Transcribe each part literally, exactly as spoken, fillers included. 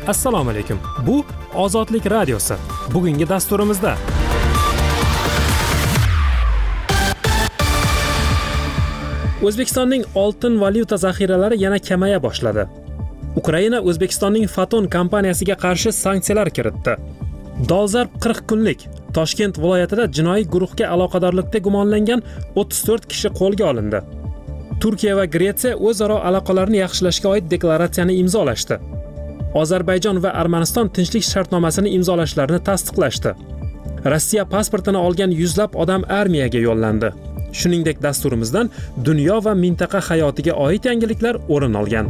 Assalomu alaykum. Bu Ozodlik radiosi. Bugungi dasturimizda O'zbekistonning oltin valyuta zaxiralari yana kamaya boshladi. Ukraina O'zbekistonning Foton kompaniyasiga qarshi sanksiyalar kiritdi. Dolzarb qirq kunlik Toshkent viloyatida jinoiy guruhga aloqadorlikda gumonlangan o'ttiz to'rt kishi qo'lga olindi. Turkiya va Gretsiya o'zaro aloqalarni yaxshilashga oid deklaratsiyani imzolashdi. Ozarbayjon va Armaniston tinchlik shartnomasini imzolashlarini tasdiqlashdi. Rossiya pasportini olgan yuzlab odam armiyaga yo'llandi. Shuningdek, dasturimizdan dunyo va mintaqa hayotiga oid yangiliklar o'rin olgan.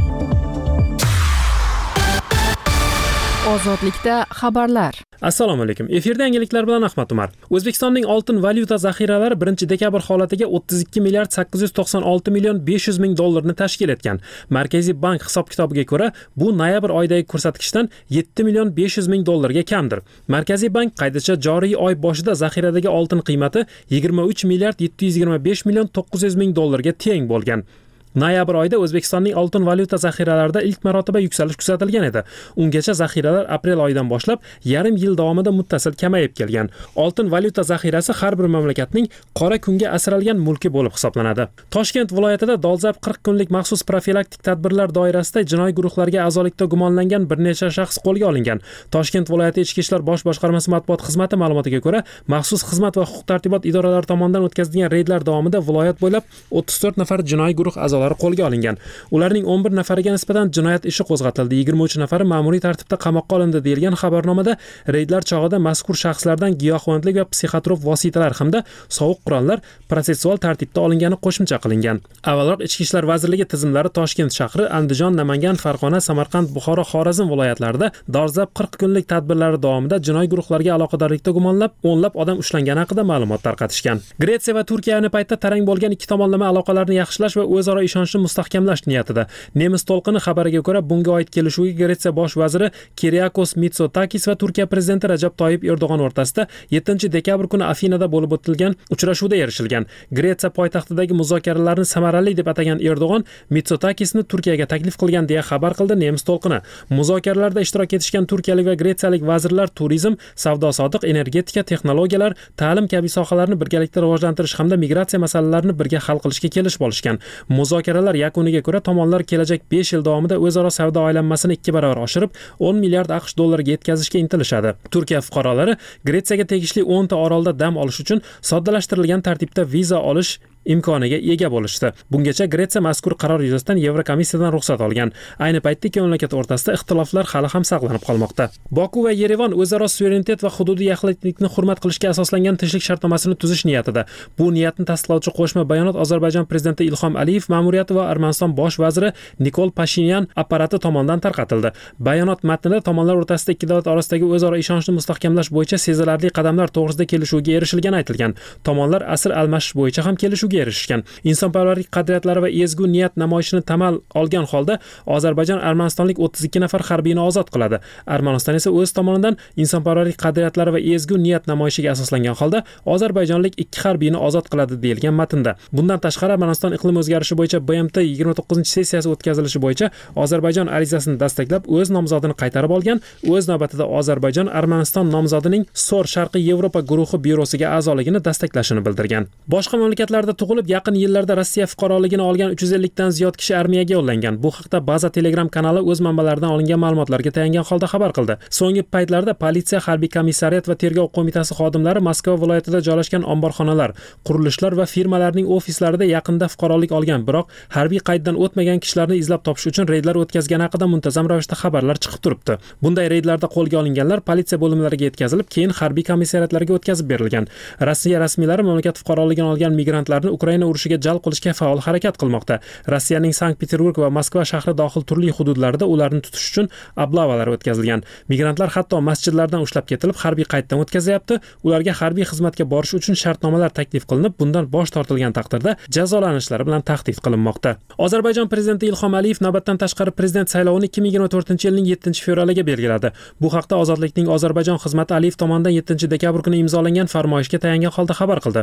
Ozodlikda xabarlar. Assalomu alaykum. Efirda yangiliklar bilan Ahmad Umar. O'zbekistonning oltin valyuta zaxiralari birinchi dekabr holatiga o'ttiz ikki milliard sakkiz yuz to'qson olti million besh yuz ming dollarni tashkil etgan. Markaziy bank hisob-kitobiga ko'ra, bu noyabr oyidagi ko'rsatkichdan yetti million besh yuz ming dollarga kamdir. Markaziy bank qaydishicha, joriy oy boshida zaxiradagi oltin qiymati yigirma uch milliard yetti yuz yigirma besh million to'qqiz yuz ming dollarga teng bo'lgan. Noyabr oyida O'zbekistonning oltin valyuta zaxiralarida ilk marotaba yuksalish kuzatilgan edi. Ungacha zaxiralar aprel oyidan boshlab yarim yil davomida muttasil kamayib kelgan. Oltin valyuta zaxirasi har bir mamlakatning qora kunga asralgan mulki bo'lib hisoblanadi. Toshkent viloyatida dolzarb qirq kunlik maxsus profilaktik tadbirlar doirasida jinoiy guruhlarga a'zolikda gumonlangan bir necha shaxs qo'lga olingan. Toshkent viloyati Ichki ishlar bosh boshqarmasi matbuot xizmati ma'lumotiga ko'ra, maxsus xizmat va huquq-tartibot idoralari tomonidan o'tkazilgan reydlar davomida viloyat bo'ylab o'ttiz to'rt nafar jinoiy guruh a'zolari qo'lga olingan. Ularning o'n bir nafariga nisbatan jinoyat ishi qo'zg'atildi. yigirma uch nafari ma'muriy tartibda qamoqqa olindi deyilgan xabarnomada reydlar chog'ida mazkur shaxslardan giyohvandlik va psixotrop vositalar hamda sovuq qurollar protsessual tartibda olingani qo'shimcha qilingan. Avvalroq Ichki ishlar vazirligi tizimlari Toshkent shahri, Andijon, Namangan, Farg'ona, Samarqand, Buxoro, Xorazm viloyatlarida dolzarb qirq kunlik tadbirlari davomida jinoiy guruhlarga aloqadorlikda gumonlab o'nlab odam ushlangani haqida ma'lumot tarqatishgan. Gretsiya va Turkiya ayni paytda tarang bo'lgan ikki tomonlama aloqalarni yaxshilash va o'zaro ishonchni mustahkamlash niyatida. Nemis to'lqini xabariga ko'ra, bunga oid kelishuvga Gretsiya bosh vaziri Kyriakos Mitsotakis va Turkiya prezidenti Rajab Toyyib Erdo'g'on o'rtasida yettinchi dekabr kuni Afinada bo'lib o'tilgan uchrashuvda erishilgan. Gretsiya poytaxtidagi muzokaralarni samarali deb atagan Erdo'g'on Mitsotakisni Turkiyaga taklif qilgan deya xabar qildi Nemis to'lqini. Muzokaralarda ishtirok etishgan turkiyalik va gretsiyalik vazirlar turizm, savdo-sotiq, energetika, texnologiyalar, ta'lim kabi sohalarni birgalikda rivojlantirish hamda migratsiya masalalarini birga hal qilishga kelishib olishgan. Muzokaralar yakuniga ko'ra tomonlar kelajak besh yil davomida o'zaro savdo aylanmasini ikki barobar oshirib, o'n milliard AQSh dollariga yetkazishga intilishadi. Turkiya fuqarolari Gretsiyaga tegishli o'nta orolda dam olish uchun soddalashtirilgan tartibda viza olish imkoniga ega bo'lishdi. Bungacha Gretsiya mazkur qaror yuzasidan Yevrokomissiyadan ruxsat olgan. Ayni paytda ikki mamlakat o'rtasida ixtiloflar hali ham saqlanib qolmoqda. Boku va Yerevan o'zaro suverenitet va hududiy yaxlitlikni hurmat qilishga asoslangan tinchlik shartnomasini tuzish niyatida. Bu niyatni tasdiqlovchi qo'shma bayonot Ozarbayjon prezidenti Ilhom Aliyev ma'muriyati va Armaniston bosh vaziri Nikol Pashinyan apparati tomonidan tarqatildi. Bayonot matnida tomonlar o'rtasida ikki davlat orasidagi o'zaro ishonchni mustahkamlash bo'yicha sezilarli qadamlar to'g'risida kelishuvga erishilgani aytilgan. Tomonlar asr almashish bo'yicha ham kelishuvga erishgan. Insonparvarlik qadriyatlari va ezgu niyat namoyishini tamal olgan holda Ozarbayjon armanistonlik o'ttiz ikki nafar harbiyni ozod qiladi. Armaniston esa o'z tomonidan insonparvarlik qadriyatlari va ezgu niyat namoyishiga asoslangan holda ozarbayjonlik ikki harbiyni ozod qiladi deyilgan matnda. Bundan tashqari Armaniston iqlim o'zgarishi bo'yicha B M T yigirma to'qqizinchi sessiyasi o'tkazilishi bo'yicha Ozarbayjon arizasini dastaklab o'z nomzodini qaytarib olgan. O'z navbatida Ozarbayjon Armaniston nomzodining Sor Sharqiy Yevropa guruhi byurosiga a'zoligini dastaklashini bildirgan. Boshqa mamlakatlarda tug'ilib yaqin yillarda Rossiya fuqaroligini olgan uch yuz ellik dan ziyod kishi armiyaga yo'llangan. Bu haqda Baza Telegram kanali o'z manbalaridan olingan ma'lumotlarga tayangan holda xabar qildi. So'nggi paytlarda politsiya, harbiy komissariyat va tergov qo'mitasi xodimlari Moskva viloyatida joylashgan omborxonalar, qurilishlar va firmalarning ofislarida yaqinda fuqarolik olgan, biroq harbiy qayddan o'tmagan kishilarni izlab topish uchun reydlar o'tkazgani haqida muntazam ravishda xabarlar chiqib turibdi. Bunday reydlarda qo'lga olinganlar politsiya bo'limlariga yetkazilib, keyin harbiy komissariyatlarga o'tkazib berilgan. Rossiya rasmiylari mamlakat fuqaroligini olgan migrantlarni Ukraina urushiga jalb qilishga faol harakat qilmoqda. Rossiyaning Sankt-Peterburg va Moskva shahri dohil turli hududlarida ularni tutish uchun oblavalar o'tkazilgan. Migrantlar hatto masjidlardan ushlab ketilib, harbiy qayddan o'tkazilyapti. Ularga harbiy xizmatga borish uchun shartnomalar taklif qilinib, bundan bosh tortilgan taqdirda jazolanishlari bilan tahdid qilinmoqda. Ozarbayjon prezidenti Ilhom Aliyev navbatdan tashqari prezident saylovini ikki ming yigirma to'rtinchi yilning yettinchi fevraliga belgiladi. Bu haqda Ozodlikning Ozarbayjon xizmati Aliyev tomonidan yettinchi dekabr kuni imzolangan farmoyishga tayangan holda xabar qildi.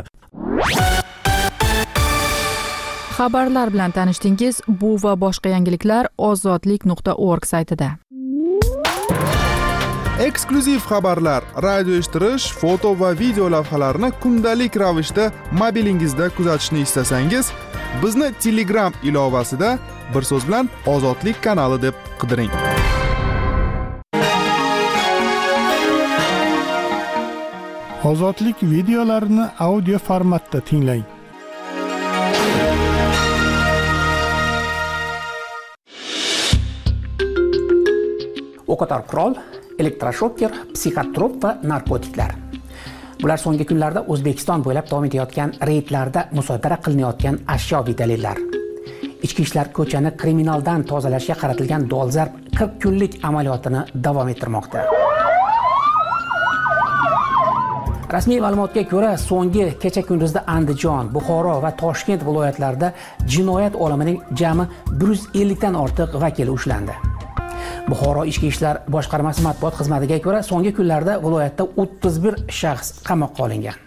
Xabarlar bilan tanishdingiz. Bu va boshqa yangiliklar ozodlik nuqta org saytida. Eksklyuziv xabarlar, radio eshittirish, foto va video lavhalarni kundalik ravishda mobilingizda kuzatishni istasangiz, bizni Telegram ilovasida bir so'z bilan Ozodlik kanali deb qidiring. Ozodlik videolarini audio formatda tinglang. O'qotar qurol, elektroshoker, psixotrop va narkotiklar. Bular so'nggi kunlarda O'zbekiston bo'ylab davom etayotgan reydlarda musodara qilinayotgan ashyoviy dalillar. Ichki ishlar ko'chani kriminaldan tozalashga qaratilgan dolzarb qirq kunlik amaliyotini davom ettirmoqda. Rasmiy ma'lumotga ko'ra, so'nggi kecha kunduzda Andijon, Buxoro va Toshkent viloyatlarida jinoyat olamining jami bir yuz ellik dan ortiq vakili ushlandi. Buxoro ichki ishlar boshqarmasi matbuot xizmatiga ko'ra, so'nggi kunlarda viloyatda o'ttiz bir shaxs qamoqqa olingan.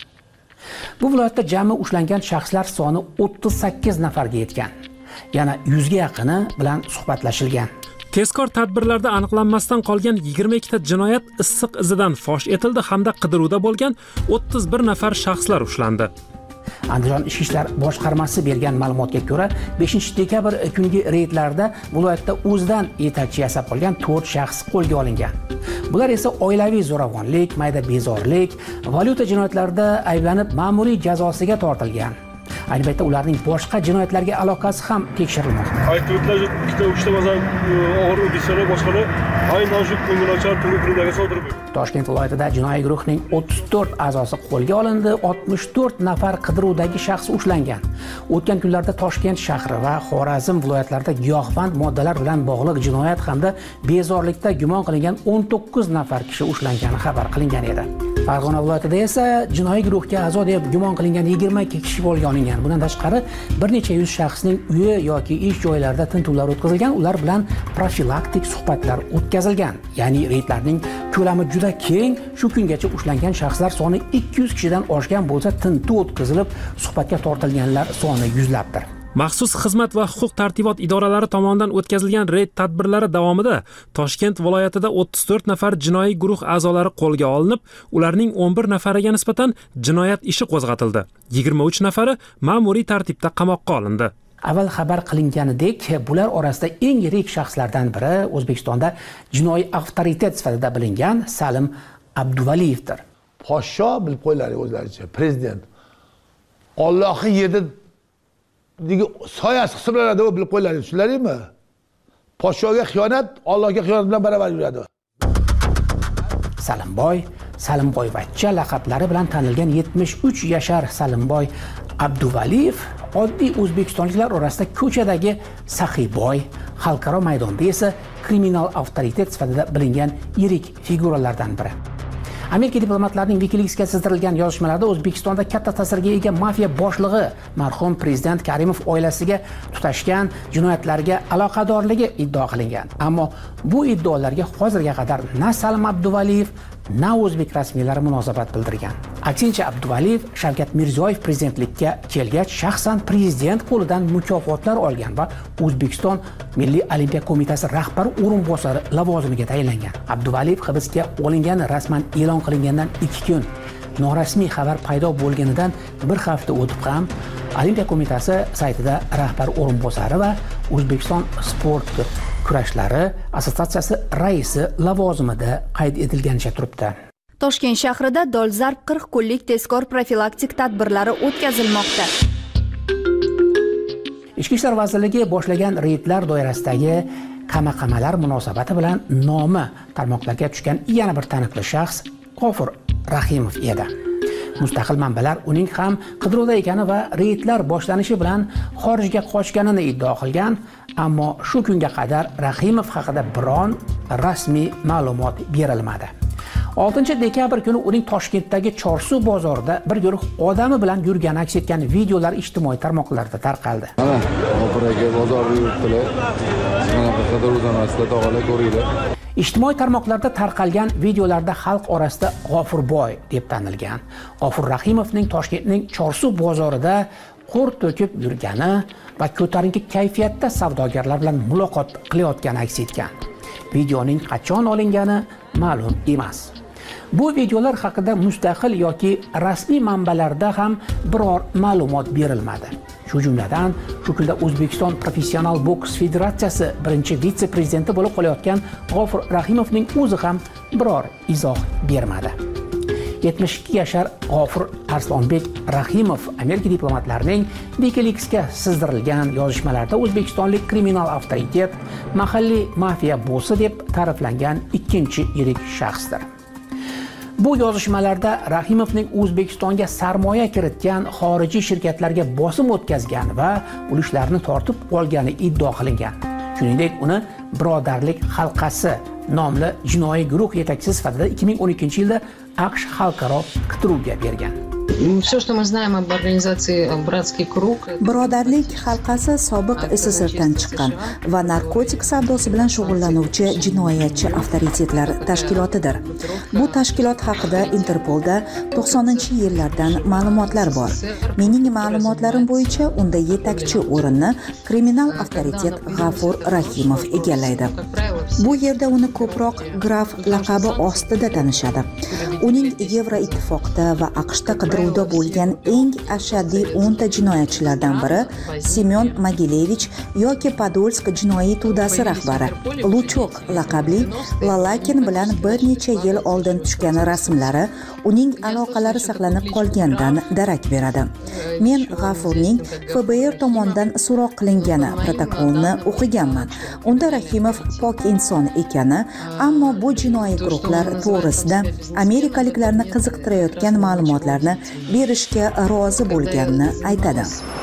Bu viloyatda jami ushlangan shaxslar soni o'ttiz sakkiz nafarga yetgan. Yana yuzga yaqini bilan suhbatlashilgan. Tezkor tadbirlarda aniqlanmasdan qolgan yigirma ikki ta jinoyat issiq izidan fosh etildi hamda qidiruvda bo'lgan o'ttiz bir nafar shaxslar ushlandi. Andijon ichki ishlar boshqarmasi bergan ma'lumotga ko'ra, beshinchi dekabr kungi reydlarda viloyatda o'zidan yetakchi yasab qolgan to'rt shaxs qo'lga olingan. Bular esa oilaviy zo'ravonlik, mayda bezorilik, valyuta jinoyatlarida ayblanib ma'muriy jazosiga tortilgan. Ayni paytda ularning boshqa jinoyatlarga aloqasi ham tekshirilmoqda. Aytib o'tilgan ikkita uchta masalan og'ir o'dishlar boshqalar aynan shu ko'ngilochar turli turlarga sodir bo'ldi. Toshkent viloyatida jinoiy guruhning o'ttiz to'rt a'zosi qo'lga olindi, oltmish to'rt nafar qidiruvdagi shaxs ushlangan. O'tgan kunlarda Toshkent shahri va Xorazm viloyatlarida giyohvand moddalar bilan bog'liq jinoyat hamda bezorlikda gumon qilingan o'n to'qqiz nafar kishi ushlangani xabar qilingan edi. Farg'ona viloyatida esa jinoiy guruhga a'zo deb gumon qilingan yigirma ikki kishi qo'lga olingan. Bundan tashqari bir necha yuz shaxsning uyi yoki ish joylarida tintuvlar o'tkazilgan, ular bilan profilaktik suhbatlar o'tkazilgan. Ya'ni reydlarning ko'lami juda keng. Shu kungacha ushlangan shaxslar soni ikki yuz kishidan oshgan bo'lsa, tintuv o'tkazilib, suhbatga tortilganlar soni yuzlabdir. Maxsus xizmat va huquq tartibot idoralari tomonidan o'tkazilgan reyd tadbirlari davomida Toshkent viloyatida o'ttiz to'rt nafar jinoiy guruh a'zolari qo'lga olinib, ularning o'n bir nafariga nisbatan jinoyat ishi qo'zg'atildi. yigirma uch nafari ma'muriy tartibda qamoqqa olindi. Avval xabar qilinganidek, bular orasida eng yirik shaxslardan biri O'zbekistonda jinoiy avtoritet sifatida bilingan Salim Abduvaliyevdir. Podsho bilib qo'ylaring o'zlaricha, prezident. Allohning yerda degi soyasi hisoblanadi, o bilib qo'ylaring, tushunlaringmi? Podshoga xiyonat Allohga xiyonat bilan baravar yuradi. Salimboy, Salimboyvachcha laqablari bilan tanilgan yetmish uch yashar Salimboy Abduvaliyev oddiy o'zbekistonliklar orasida ko'chadagi saxiyboy, xalqaro maydonda esa kriminal avtoritet sifatida bilingan yirik figuralardan biri. Amerika diplomatlarining Wikileaksga sizdirilgan yozishmalarda O'zbekistonda katta ta'sirga ega mafiya boshlig'i marhum prezident Karimov oilasiga tutashgan jinoyatlarga aloqadorligi iddia qilingan. Ammo bu iddaolarga hozirga qadar na Salim Abduvaliyev, na o'zbek rasmiylari munosabat bildirgan. Aksincha, Abduvaliyev Shavkat Mirziyoyev prezidentlikka kelgach shaxsan prezident qo'lidan mukofotlar olgan va O'zbekiston Milliy Olimpiya qo'mitasi rahbar o'rinbosari lavozimiga tayinlangan. Abduvaliyev hibsga olingani rasman e'lon qilingandan ikki kun, norasmiy xabar paydo bo'lganidan bir hafta o'tib ham Olimpiya qo'mitasi saytida rahbar o'rinbosari va O'zbekiston sport kurashlari assotsiatsiyasi raisi lavozimida qayd etilganicha turibdi. Toshkent shahrida dolzarb qirq kunlik tezkor profilaktik tadbirlari o'tkazilmoqda. Ichki ishlar vazirligi boshlagan reydlar doirasidagi qamaqamalar munosabati bilan nomi tarmoqlarga tushgan yana bir taniqli shaxs G'ofur Rahimov edi. Mustaqil manbalar uning ham qidiruvda ekani va reydlar boshlanishi bilan xorijga qochganini iddao qilgan, ammo shu kunga qadar Rahimov haqida biron rasmiy ma'lumot berilmadi. oltinchi dekabr kuni uning Toshkentdagi Chorsuv bozorida bir guruh odami bilan yurgani aks etgan videolar ijtimoiy tarmoqlarda tarqaldi. Mana, operaga bozorda yuribdilar. Mana qidiruvdan asla tog'alar ko'ringlar. Ijtimoiy tarmoqlarda tarqalgan videolarda xalq orasida G'ofurboy deb tanilgan G'ofur Rahimovning Toshkentning Chorsuv bozorida qo'r to'kib yurgani va ko'tarinki kayfiyatda savdogarlar bilan muloqot qilayotgani aks etgan. Videoning qachon olingani ma'lum emas. Bu videolar haqida mustaqil yoki rasmiy manbalarda ham biror ma'lumot berilmadi. Shu jumladan, shu kunda O'zbekiston Professional boks federatsiyasi birinchi vitse-prezidenti bo'lib qolayotgan G'ofur Rahimovning o'zi ham biror izoh bermadi. yetmish ikki yashar G'ofur Arslonbek Rahimov Amerika diplomatlarining WikiLeaks'ga sizdirilgan yozishmalarda o'zbekistonlik kriminal avtoritet, mahalliy mafiya bossi deb ta'riflangan ikkinchi yirik shaxsdir. Bu yozishmalarda Rahimovning O'zbekistonga sarmoya kiritgan xorijiy shirkatlarga bosim o'tkazgan va ulushlarni tortib olgani iddio qilingan. Shuningdek, uni Birodarlik halqasi nomli jinoiy guruh yetakchisi sifatida ikki ming o'n ikkinchi yilda AQSh xalqaro qidiruvga bergan. Все, что мы знаем об организации «Братский круг». Birodarlik halqasi sobiq SSRdan chiqqan va narkotik savdosi bilan shug'ullanuvchi jinoyatchi avtoritetlar tashkilotidir. Bu tashkilot haqida Interpolda to'qsoninchi yillardan ma'lumotlar bor. Mening ma'lumotlarim bo'yicha unda yetakchi o'rinni kriminal avtoritet G'ofur Rahimov egallaydi. Bu yerda uni ko'proq graf laqabi ostida tanishadi. Uning Yevroittifoqda va AQShda qidiruvda bo'lgan eng ashaddiy o'nta jinoyatchilardan biri Semyon Mogilevich yoki Podolsk jinoiy to'dasi rahbari Luchok laqabli Lalakin bilan bir necha yil oldin tushgan rasmlari uning aloqalari saqlanib qolgandan darak beradi. Men G'ofurning F B R tomonidan so'roq qilingani protokolni o'qiganman. Unda Rahimov pok inson ekani, ammo bu jinoiy guruhlar to'g'risida amerikaliklarni qiziqtirayotgan ma'lumotlarni berishga rozi bo'lganini aytadi.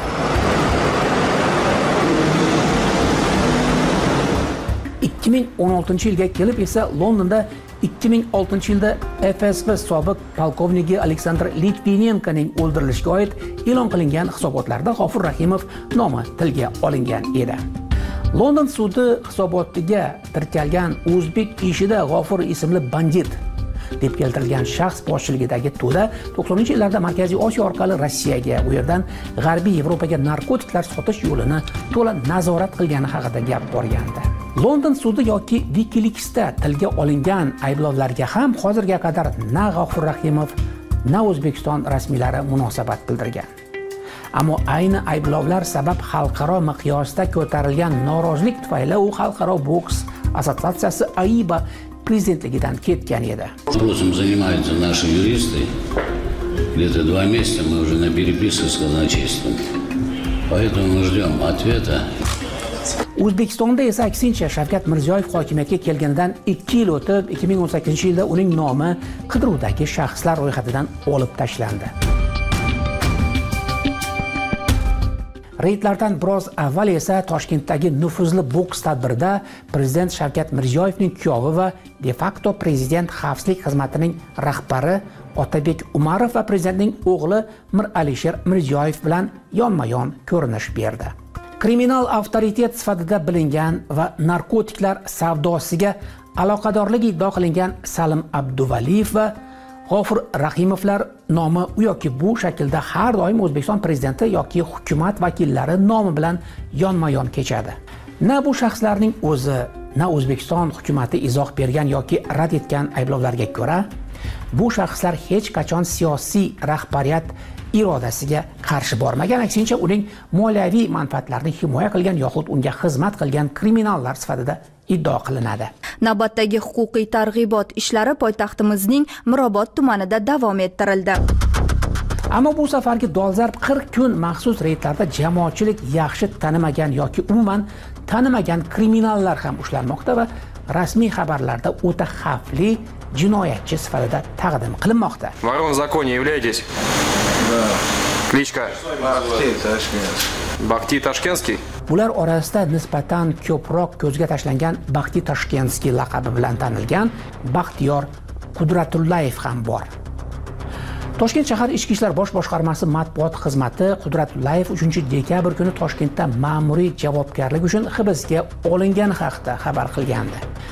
ikki ming o'n oltinchi yilga kelib esa Londonda ikki ming oltinchi yilda F S B sobiq polkovniki Aleksandr Litvinenkoning o'ldirilishiga oid e'lon qilingan hisobotlarda G'ofur Rahimov nomi tilga olingan edi. London sudi hisobotiga tirkalgan o'zbek ishida G'ofur ismli bandit deb keltirilgan shaxs boshchiligidagi to'da to'qsoninchi yillarda Markaziy Osiyo orqali Rossiyaga, u yerdan G'arbiy Yevropaga narkotiklar sotish yo'lini to'la nazorat qilgani haqida gap borgandi. London sudi yoki WikiLeaks'da tilga olingan ayblovlarga ham hozirga qadar na G'ofur Rahimov, na O'zbekiston rasmiylari munosabat bildirgan. Ammo ayni ayblovlar sabab xalqaro miqyosda ko'tarilgan norozilik tufayli u xalqaro boks assotsiatsiyasi A I B A prezidentligidan ketgan edi. Вопросом занимаются наши юристы. Где-то два месяца мы уже на переписке с казначейством. Поэтому мы ждем ответа. O'zbekistonda esa aksincha Shavkat Mirziyoyev hokimiyatga kelganidan ikki yil o'tib, ikki ming o'n sakkizinchi yilda uning nomi qidiruvdagi shaxslar ro'yxatidan olib tashlandi. Reydlardan biroz avval esa Toshkentdagi nufuzli boks tadbirida prezident Shavkat Mirziyoyevning kuyovi va de facto prezident xavfsizlik xizmatining rahbari Otabek Umarov va prezidentning o'g'li Mir Alisher Mirziyoyev bilan yonma-yon ko'rinish berdi. Kriminal avtoritet sifatida bilingan va narkotiklar savdosiga aloqadorligi iddia qilingan Salim Abduvaliyev va G'ofur Rahimovlar nomi u yoki bu shaklda har doim O'zbekiston prezidenti yoki hukumat vakillari nomi bilan yonma-yon kechadi. Na bu shaxslarning o'zi, na O'zbekiston hukumatı izoh bergan yoki rad etgan ayblovlarga ko'ra, bu shaxslar hech qachon siyosiy rahbariyat irodasiga qarshi bormagan, aksincha uning moliyaviy manfaatlarini himoya qilgan yoxud unga xizmat qilgan kriminallar sifatida iddao qilinadi. Navbatdagi huquqiy targ'ibot ishlari poytaxtimizning Mirobod tumanida davom ettirildi. Ammo bu safargi dolzarb qirq kun maxsus reydlarda jamoatchilik yaxshi tanimagan yoki umuman tanimagan kriminallar ham ushlanmoqda va rasmiy xabarlarda o'ta xavfli jinoyatchi sifatida taqdim qilinmoqda. Ворон в законе являетесь? Да. Кличка? Бахти Tashkent. Бахти Tashkentskiy. Bular orasida nisbatan ko'proq ko'zga tashlangan Baxti Tashkentskiy laqabi bilan tanilgan Baxtiyor Qudratullayev ham bor. Toshkent shahar Ichki ishlar bosh boshqarmasi matbuot xizmati Qudratullayev uchinchi dekabr kuni Toshkentda ma'muriy javobgarlik uchun hibsga olingani haqida xabar qilgandi.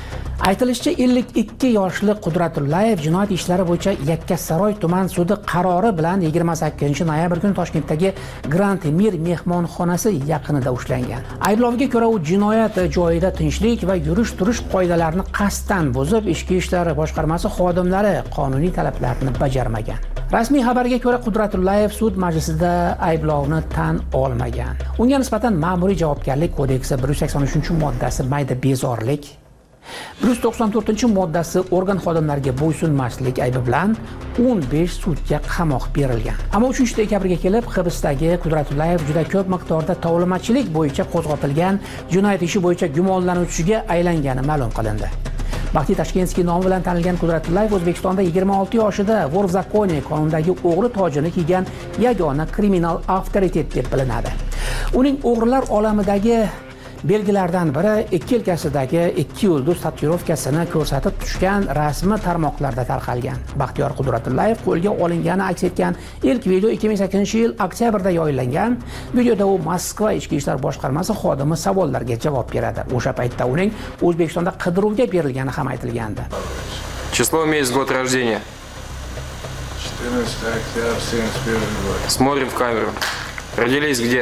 Aytilishicha ellik ikki yoshli Qudratullayev jinoyat ishlari bo'yicha Yakkasaroy tuman sudi qarori bilan yigirma sakkizinchi noyabr kuni Toshkentdagi Grand Mir mehmonxonasi yaqinida ushlangan. Ayblovga ko'ra u jinoyat joyida tinchlik va yurish-turish qoidalarini qasddan buzib, ichki ishlar boshqarmasi xodimlari qonuniy talablarni bajarmagan. Rasmiy xabarga ko'ra Qudratullayev sud majlisida ayblovni tan olmagan. Unga nisbatan ma'muriy javobgarlik kodeksi bir yuz sakson uchinchi moddasi mayda bezorlik, bir yuz to'qson to'rtinchi moddasi organ xodimlariga bo'ysunmaslik aybi bilan o'n besh sutka qamoq berilgan. Ammo uchinchi dekabrga kelib hibsdagi Qudratullayev juda ko'p miqdorda tovlamachilik bo'yicha qo'zg'atilgan jinoyat ishi bo'yicha gumonlanuvchiga aylangani ma'lum qilindi. Baxti Tashkentskiy nomi bilan tanilgan Qudratullayev O'zbekistonda yigirma olti yoshida Vor v zakoni qonundagi o'g'ri tojini kiygan yagona kriminal avtoritet deb bilinadi. Uning o'g'rilar olamidagi belgilardan biri ikki yelkasidagi ikki yulduz tatuirovkasini ko'rsatib tushgan rasmi tarmoqlarda tarqalgan. Baxtiyor Qudratullayev qo'lga olingani aks etgan ilk video ikki ming sakkizinchi yil oktyabrda yoyillangan. Videoda u Moskva ichki ishlar boshqarmasi xodimi savollarga javob beradi. O'sha paytda uning O'zbekistonda qidiruvga berilgani ham aytilgandi. Число, месяц, год рождения. четырнадцатое октября семьдесят первого года. Смотрим в камеру. Родились где?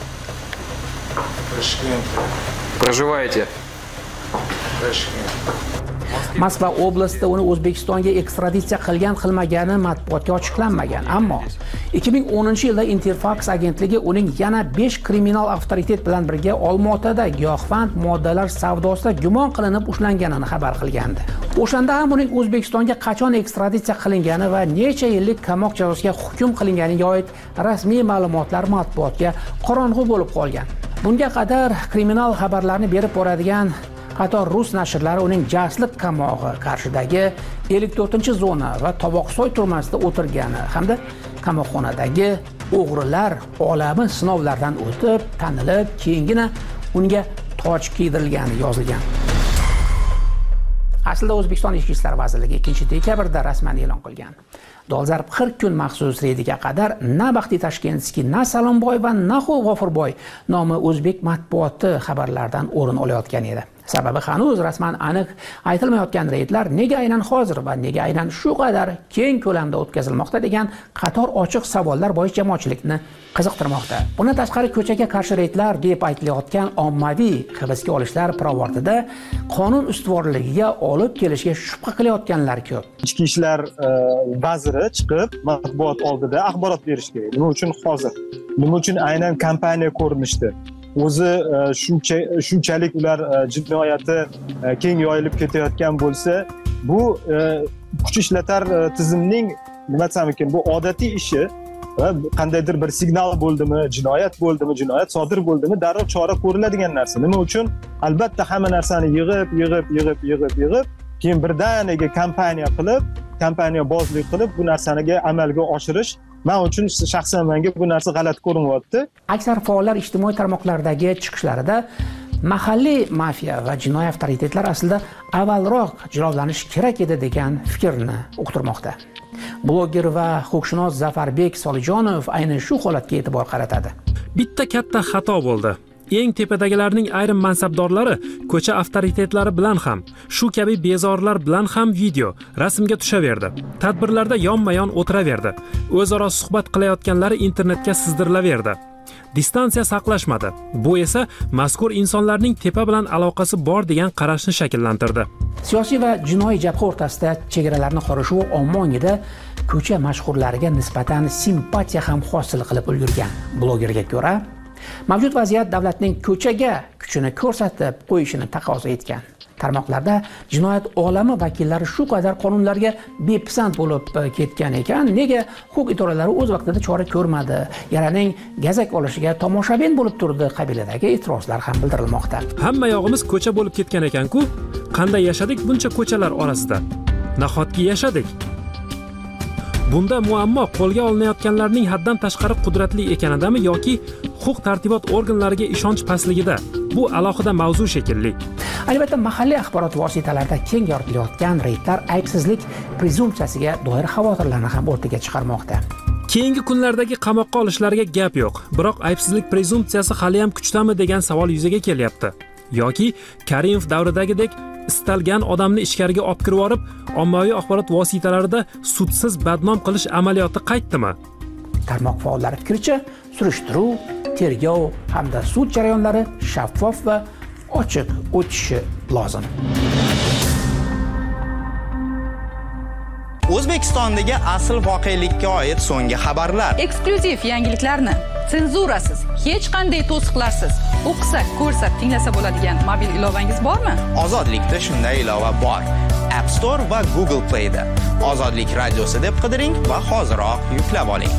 Ташкент. Проживаете? Ташкент. Moskva oblastida uni O'zbekistonga ekstraditsiya qilgan qilmagani matbuotga ochiqlanmagan. Ammo ikki ming o'ninchi yilda Interfax agentligi uning yana besh kriminal avtoritet bilan birga Olmaotada giyohvand moddalar savdosida gumon qilinib ushlanganini xabar qilgandi. O'shanda ham uning O'zbekistonga qachon ekstraditsiya qilingani va necha yillik qamoq jazosiga hukm qilinganiga oid rasmiy ma'lumotlar matbuotga qorong'u bo'lib qolgan. Bunga qadar kriminal xabarlarni berib boradigan qator rus nashrlari uning jasliq qamog'i qarshidagi ellik to'rtinchi zona va Tovoqsoy turmasida o'tirgani hamda qamoqxonadagi o'g'rilar olami sinovlardan o'tib, tanilib, keyingina unga toj kiydirilgani yozilgan. Aslida O'zbekiston Ichki ishlar vazirligi ikkinchi dekabrda rasman e'lon qilgan. Dolzarb qirq kun maxsus reydiga qadar na Baxti Tashkentskiy, na Salomboy va na G'ofurboy nomi o'zbek matbuoti xabarlaridan o'rin olayotgan edi. Sababi hanuz rasman aniq aytilmayotgan reydlar nega aynan hozir va nega aynan shu qadar keng ko'lamda o'tkazilmoqda degan qator ochiq savollar bo'yicha jamoatchilikni qiziqtirmoqda. Bundan tashqari ko'chaga qarshi reydlar deb aytilayotgan ommaviy hibsga olishlar pirovardida qonun ustuvorligiga olib kelishga shubha qilayotganlar ko'p. Ichki ishlar vaziri chiqib matbuot oldida axborot berish kerak. Nima uchun hozir? Nima uchun aynan kompaniya ko'rinishdi? O'zi shuncha shunchalik ular jinoyati keng yoyilib ketayotgan bo'lsa, bu kuch ishlatar tizimning nima desam ekan, bu odatiy ishi va qandaydir bir signal bo'ldimi, jinoyat bo'ldimi, jinoyat sodir bo'ldimi, darrov chora ko'riladigan narsa. Nima uchun? Albatta hamma narsani yig'ib, yig'ib, yig'ib, yig'ib, yig'ib, keyin birdaniga kompaniya qilib, kompaniya bozlik qilib bu narsaniga amalga oshirish men uchun shaxsan menga bu narsa g'alati ko'rinyapti. Aksar faollar ijtimoiy tarmoqlardagi chiqishlarida mahalliy mafiya va jinoiy avtoritetlar aslida avvalroq jilovlanishi kerak edi degan fikrni uqtirmoqda. Bloger va huquqshunos Zafarbek Solijonov aynan shu holatga e'tibor qaratadi. Bitta katta xato bo'ldi. Eng tepadagilarning ayrim mansabdorlari ko'cha avtoritetlari bilan ham, shu kabi bezorlar bilan ham video, rasmga tushaverdi. Tadbirlarda yonma-yon o'tiraverdi. O'zaro suhbat qilayotganlari internetga sizdirilaverdi. Distansiya saqlashmadi. Bu esa mazkur insonlarning tepa bilan aloqasi bor degan qarashni shakllantirdi. Siyosiy va jinoiy jabha o'rtasida chegaralarni qorishuvi omma ongida ko'cha mashhurlariga nisbatan simpatiya ham hosil qilib ulgurgan. Blogerga ko'ra, mavjud vaziyat davlatning ko'chaga kuchini ko'rsatib qo'yishini taqozo etgan. Tarmoqlarda jinoyat olami vakillari shu qadar qonunlarga bepisand bo'lib ketgan ekan, nega huquq idoralari o'z vaqtida chora ko'rmadi? Yaraning gazak olishiga tomoshabin bo'lib turdi qabilidagi e'tirozlar ham bildirilmoqda. Hamma yog'imiz ko'cha bo'lib ketgan ekan-ku, qanday yashadik buncha ko'chalar orasida? Nahotki yashadik? Bunda muammo qo'lga olinayotganlarning haddan tashqari qudratli ekanidami yoki huquq tartibot organlariga ishonch pastligida? Bu alohida mavzu shekilli. Albatta, mahalliy axborot vositalarida keng yoritilayotgan reydlar aybsizlik prezumpsiyasiga doir xavotirlarni ham o'rtaga chiqarmoqda. Keyingi kunlardagi qamoqqa olishlarga gap yo'q, biroq aybsizlik prezumpsiyasi hali ham kuchdami degan savol yuzaga kelyapti. Yoki Karimov davridagidek istalgan odamni ichkariga olib kirib yorib, ommaviy axborot vositalarida sudsiz badnom qilish amaliyoti qaytdimi? Tarmoq faollari fikricha, surishtiruv, tergov hamda sud jarayonlari shaffof va ochiq o'tishi lozim. O'zbekistondagi asl voqelikka oid so'nggi xabarlar. Eksklyuziv yangiliklarni senzurasiz, hech qanday to'siqlarsiz o'qisak, ko'rsak, tinglasa bo'ladigan mobil ilovangiz bormi? Ozodlikda shunday ilova bor. App Store va Google Play da. Ozodlik radiosi deb qidiring va hoziroq yuklab oling.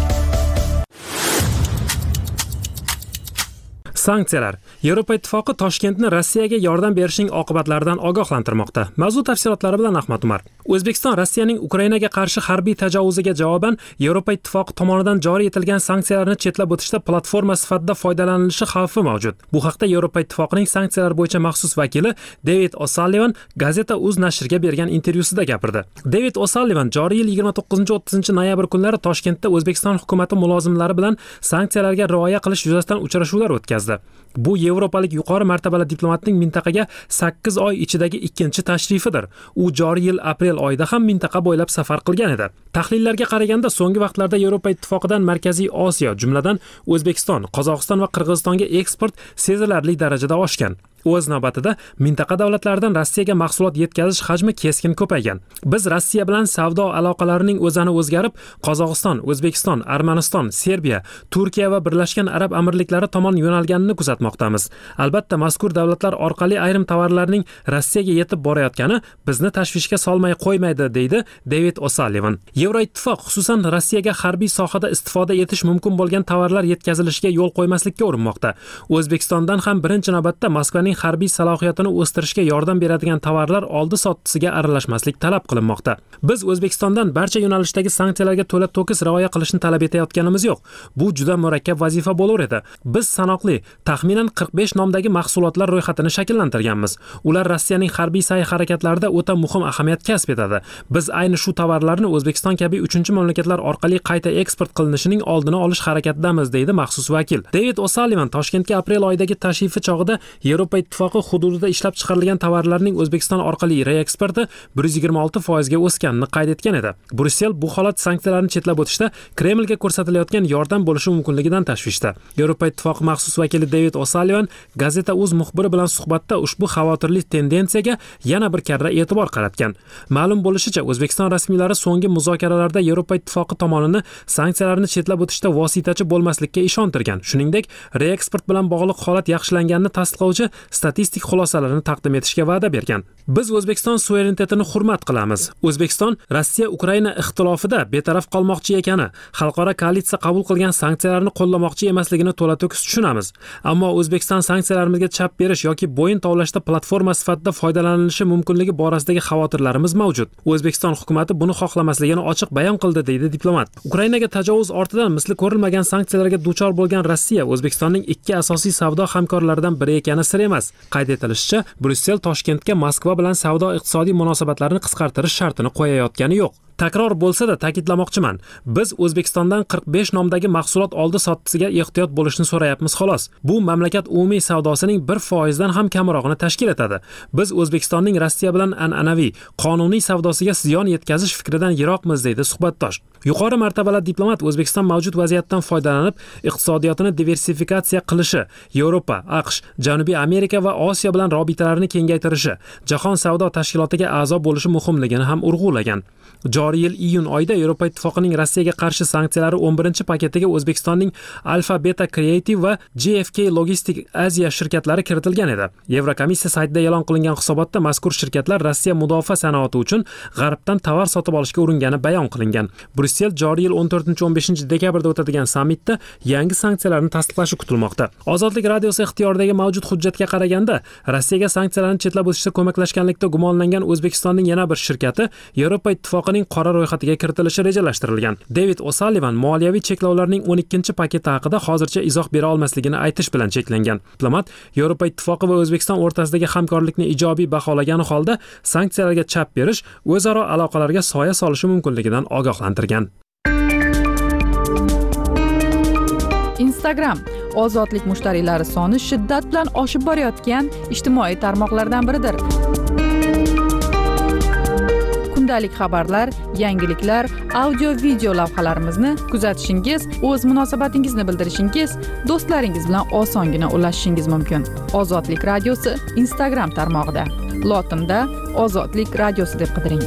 Sanksiyalar. Yevropa Ittifoqi Toshkentni Rossiyaga yordam berishning oqibatlaridan ogohlantirmoqda. Mavzu tafsilotlari bilan Ahmad Umar. O'zbekiston Rossiyaning Ukrainaga qarshi harbiy tajovuziga javoban Yevropa Ittifoqi tomonidan joriy etilgan sanksiyalarni chetlab o'tishda platforma sifatida foydalanilishi xavfi mavjud. Bu haqda Yevropa Ittifoqining sanksiyalar bo'yicha maxsus vakili David O'Sullivan Gazeta uz nashriga bergan intervyusida gapirdi. David O'Sullivan joriy yil yigirma to'qqizinchi o'ttizinchi noyabr kunlari Toshkentda O'zbekiston hukumatı mulozimlari bilan sanksiyalarga rioya qilish yuzasidan uchrashuvlar o'tkazdi. Bu yevropalik yuqori martabali diplomatning mintaqaga sakkiz oy ichidagi ikkinchi tashrifidir. U joriy yil aprel oyida ham mintaqa bo'ylab safar qilgan edi. Tahlillarga qaraganda so'nggi vaqtlarda Yevropa Ittifoqidan Markaziy Osiyo, jumladan O'zbekiston, Qozog'iston va Qirg'izistonga eksport sezilarli darajada oshgan. O'z navbatida mintaqa davlatlaridan Rossiyaga mahsulot yetkazish hajmi keskin ko'paygan. Biz Rossiya bilan savdo aloqalarining o'zani o'zgarib, Qozog'iston, O'zbekiston, Armaniston, Serbiya, Turkiya va Birlashgan Arab Amirliklari tomon yo'nalganini kuzatmoqdamiz. Albatta, mazkur davlatlar orqali ayrim tovarlarning Rossiyaga yetib borayotgani bizni tashvishga solmay qo'ymaydi, deydi David O'Sullivan. Yevroittifoq xususan Rossiyaga harbiy sohada istifoda etish mumkin bo'lgan tovarlar yetkazilishiga yo'l qo'ymaslikka urinmoqda. O'zbekistondan ham birinchi navbatda Moskvaning harbiy salohiyatini o'stirishga yordam beradigan tovarlar oldi-sottisiga aralashmaslik talab qilinmoqda. Biz O'zbekistondan barcha yo'nalishdagi sanksiyalarga to'la to'kis rioya qilishni talab etayotganimiz yo'q. Bu juda murakkab vazifa bo'lar edi. Biz sanoqli, taxminan qirq besh nomdagi mahsulotlar ro'yxatini shakllantirganmiz. Ular Rossiyaning harbiy sa'y-harakatlarida o'ta muhim ahamiyat kasb etadi. Biz ayni shu tovarlarni O'zbekiston kabi uchinchi mamlakatlar orqali qayta eksport qilinishining oldini olish harakatidamiz, deydi maxsus vakil. David O'Sullivan Toshkentga aprel oyidagi tashrifi chog'ida Yevropa Ittifoqi hududida ishlab chiqarilgan tovarlarning O'zbekiston orqali reeksporti bir yuz yigirma olti foiz ga o'sganini qayd etgan edi. Brussel bu holat sanksiyalarni chetlab o'tishda Kremlga ko'rsatilayotgan yordam bo'lishi mumkinligidan tashvishda. Yevropa Ittifoqi maxsus vakili David O'Sullivan Gazeta uz muxbiri bilan suhbatda ushbu xavotirli tendensiyaga yana bir karra e'tibor qaratgan. Ma'lum bo'lishicha, O'zbekiston rasmiylari so'nggi muzokaralarda Yevropa Ittifoqi tomonini sanksiyalarni chetlab o'tishda vositachi bo'lmaslikka ishontirgan. Shuningdek, reeksport bilan bog'liq holat yaxshilanganini tasdiqlovchi statistik xulosalarni taqdim etishga va'da bergan. Biz O'zbekiston suverenitetini hurmat qilamiz. O'zbekiston Rossiya-Ukraina ixtilofida betaraf qolmoqchi ekani, xalqaro koalitsiya qabul qilgan sanksiyalarni qo'llamoqchi emasligini to'la to'kis tushunamiz. Ammo O'zbekiston sanksiyalarimizga chap berish yoki bo'yin tovlashda platforma sifatida foydalanilishi mumkinligi borasidagi xavotirlarimiz mavjud. O'zbekiston hukumatı buni xohlamasligini ochiq bayon qildi, deydi diplomat. Ukrainaga tajovuz ortidan misli ko'rilmagan sanksiyalarga duchor bo'lgan Rossiya O'zbekistonning ikki asosiy savdo hamkorlaridan biri ekani sir emas. Qayd etilishicha, Brussel Toshkentga Moskva bilan savdo-iqtisodiy munosabatlarni qisqartirish shartini qo'yayotgani yo'q. Takror bo'lsa-da ta'kidlamoqchiman. Biz O'zbekistondan qirq besh nomdagi mahsulot oldi-sottisiga ehtiyot bo'lishni so'rayapmiz xolos. Bu mamlakat umumiy savdosining bir foiz dan ham kamrog'ini tashkil etadi. Biz O'zbekistonning Rossiya bilan an'anaviy, qonuniy savdosiga ziyon yetkazish fikridan yiroqmiz, deydi suhbatdosh. Yuqori martabali diplomat O'zbekiston mavjud vaziyatdan foydalanib, iqtisodiyotini diversifikatsiya qilishi, Yevropa, AQSh, Janubiy Amerika va Osiyo bilan robitalarni kengaytirishi, Jahon savdo tashkilotiga a'zo bo'lishi muhimligini ham urg'ulagan. Joriy yil iyun oyida Yevropa Ittifoqining Rossiyaga qarshi sanksiyalari o'n birinchi paketiga O'zbekistonning Alfa Beta Creative va G F K Logistic Asia shirkatlari kiritilgan edi. Yevrokomissiya saytida e'lon qilingan hisobotda mazkur shirkatlar Rossiya mudofaa sanoati uchun G'arbdan tovar sotib olishga uringani bayon qilingan. Brussel joriy yil o'n to'rtinchi o'n beshinchi dekabrda o'tadigan sammitda yangi sanksiyalarni tasdiqlashi kutilmoqda. Ozodlik radiosi ixtiyoridagi mavjud hujjatga qaraganda, Rossiyaga sanksiyalarni chetlab o'tishda ko'maklashganlikda gumonlangan O'zbekistonning yana bir shirkati Yevropa Ittifoqining qora ro'yxatiga kiritilishi rejalashtirilgan. David O'Sullivan moliyaviy cheklovlarning o'n ikkinchi paketi haqida hozircha izoh bera olmasligini aytish bilan cheklangan. Diplomat Yevropa Ittifoqi va O'zbekiston o'rtasidagi hamkorlikni ijobiy baholagani holda sanksiyalarga chap berish o'zaro aloqalarga soya solishi mumkinligidan ogohlantirgan. Instagram ozodlik mushtariylari soni shiddat bilan oshib borayotgan ijtimoiy tarmoqlardan biridir. kundalik xabarlar, yangiliklar, audio video lavhalarimizni kuzatishingiz, o'z munosabatingizni bildirishingiz, do'stlaringiz bilan osongina ulashishingiz mumkin. Ozodlik radiosi Instagram tarmog'ida. Lotinda Ozodlik radiosi deb qidiring.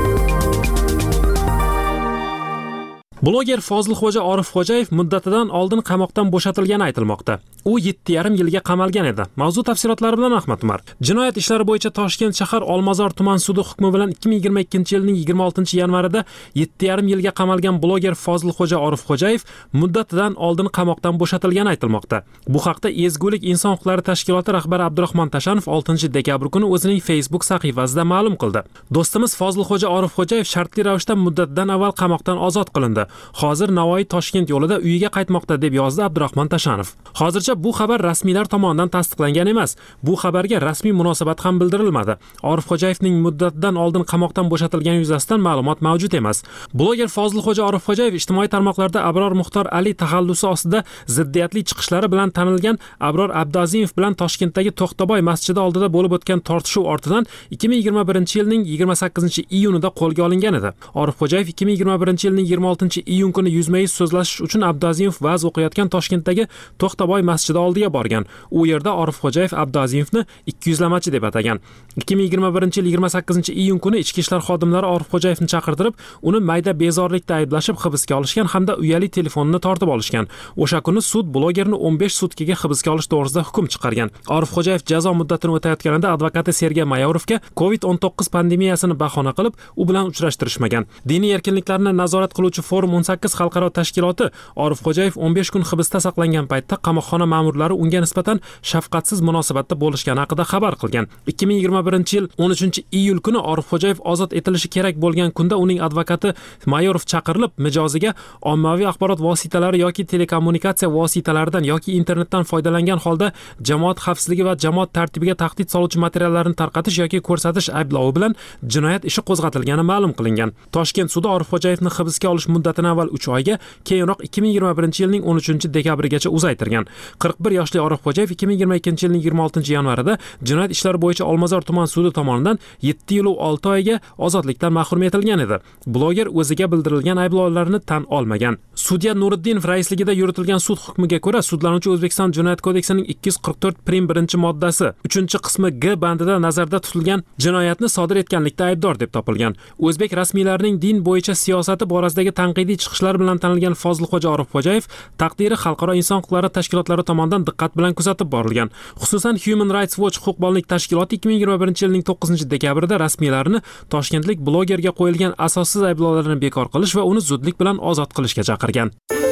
Bloger Fozilxo'ja Orifxo'jayev muddatidan oldin qamoqdan bo'shatilgani aytilmoqda. U yetti yarim yilga qamalgan edi. Mavzu tafsilotlari bilan Ahmad Umar. Jinoyat ishlari bo'yicha Toshkent shahar Olmazor tuman sudi hukmi bilan ikki ming yigirma ikkinchi yilning yigirma oltinchi yanvarida yetti yarim yilga qamalgan bloger Fozilxo'ja Orifxo'jayev muddatidan oldin qamoqdan bo'shatilgani aytilmoqda. Bu haqda Ezgulik inson huquqlari tashkiloti rahbari Abdurahmon Tashanov oltinchi dekabr kuni o'zining Facebook sahifasida ma'lum qildi. Do'stimiz Fozilxo'ja Orifxo'jayev shartli ravishda muddatidan avval qamoqdan ozod qilindi. Hozir Navoiy Toshkent yo'lida uyiga qaytmoqda deb yozdi Abdurahmon Tashanov. Hozircha bu xabar rasmiylar tomonidan tasdiqlangan emas. Bu xabarga rasmiy munosabat ham bildirilmadi. Orifxo'jayevning muddatidan oldin qamoqdan bo'shatilgani yuzasidan ma'lumot mavjud emas. Bloger Fozilxo'ja Orifxo'jayev ijtimoiy tarmoqlarda Abror Muxtor Ali taxallusi ostida ziddiyatli chiqishlari bilan tanilgan Abror Abdazimov bilan Toshkentdagi To'xtaboy masjidi oldida bo'lib o'tgan tortishuv ortidan ikki ming yigirma birinchi yilning yigirma sakkizinchi iyunida qo'lga olingan edi. Orifxo'jayev ikki ming yigirma birinchi yilning yigirma oltinchi iyun kuni yuzma-yuz so'zlashish uchun Abdazimov va'z o'qiyotgan Toshkentdagi To'xtaboy masjidi oldiga borgan. U yerda Orifxo'jayev Abdazimovni ikki yuzlamachi deb atagan. ikki ming yigirma birinchi yil yigirma sakkizinchi iyun kuni ichki ishlar xodimlari Orifxo'jayevni chaqirtirib, uni mayda bezorlikda ayblashib hibsga olishgan hamda uyali telefonini tortib olishgan. O'sha kuni sud blogerni o'n besh sutkaga hibsga olish to'g'risida hukm chiqargan. Orifxo'jayev jazo muddatini o'tayotganida advokati Sergey Mayorovga kovid o'n to'qqiz pandemiyasini bahona qilib, u bilan uchrashtirishmagan. Diniy erkinliklarni nazorat qiluvchi Forum o'n sakkiz xalqaro tashkiloti Orifxo'jayev o'n besh kun hibsda saqlangan paytda qamoqxona ma'murlari unga nisbatan shafqatsiz munosabatda bo'lishgani haqida xabar qilgan. ikki ming yigirma birinchi yil o'n uchinchi iyul kuni Orifxo'jayev ozod etilishi kerak bo'lgan kunda uning advokati Mayorov chaqirilib, mijoziga ommaviy axborot vositalari yoki telekommunikatsiya vositalaridan yoki internetdan foydalangan holda jamoat xavfsizligi va jamoat tartibiga tahdid soluvchi materiallarni tarqatish yoki ko'rsatish ayblovi bilan jinoyat ishi qo'zg'atilgani ma'lum qilingan. Toshkent sudi Orifxo'jayevni hibsga olish muddatini avval uch oyga, keyinroq ikki ming yigirma birinchi yilning o'n uchinchi dekabrigacha uzaytirgan. qirq bir yoshli Orifxo'jayev ikki ming yigirma ikkinchi yilning yigirma oltinchi yanvarida jinoyat ishlari bo'yicha Olmazor tuman sudi tomonidan yetti yil va olti oyga ozodlikdan mahrum etilgan edi. Bloger o'ziga bildirilgan ayblovlarni tan olmagan. Sudya Nuriddinov raisligida yuritilgan sud hukmiga ko'ra sudlanuvchi O'zbekiston Jinoyat kodeksining ikki yuz qirq to'rt prim birinchi moddasi uchinchi qismi G bandida nazarda tutilgan jinoyatni sodir etganlikda aybdor deb topilgan. O'zbek rasmiylarining din bo'yicha siyosati borasidagi tanqidiy chiqishlar bilan tanilgan Fozilxo'ja Orifxo'jayev taqdiri xalqaro inson huquqlari tashkilotlari tomonidan diqqat bilan kuzatib borilgan. Xususan Human Rights Watch huquqbonlik tashkiloti ikki ming yigirma birinchi yilning to'qqizinchi dekabrida rasmiylarni Toshkentlik blogerga qo'yilgan asossiz ayblovlarni bekor qilish va uni zudlik bilan ozod qilishga chaqirgan.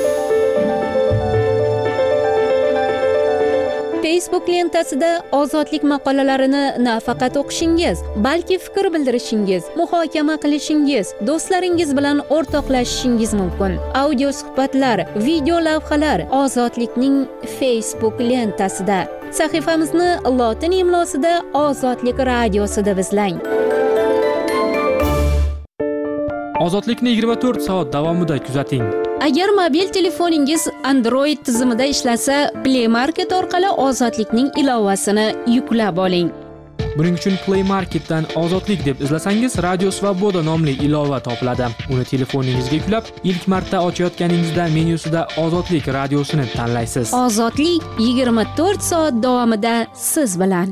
Facebook lentasida ozodlik maqolalarini nafaqat o'qishingiz, balki fikr bildirishingiz, muhokama qilishingiz, do'stlaringiz bilan o'rtoqlashishingiz mumkin. Audio suhbatlar, video lavhalar Ozodlikning Facebook lentasida. Sahifamizni lotin imlosida Ozodlik radiosi deb izlang. Ozodlikni yigirma to'rt soat davomida kuzating. Agar mobil telefoningiz Android tizimida ishlasa, Play Market orqali Ozodlikning ilovasini yuklab oling. Buning uchun Play Marketdan Ozodlik deb izlasangiz, Radio Svoboda nomli ilova topiladi. Uni telefoningizga yuklab, ilk marta ochayotganingizda menyusida Ozodlik radiosini tanlaysiz. Ozodlik yigirma to'rt soat davomida siz bilan.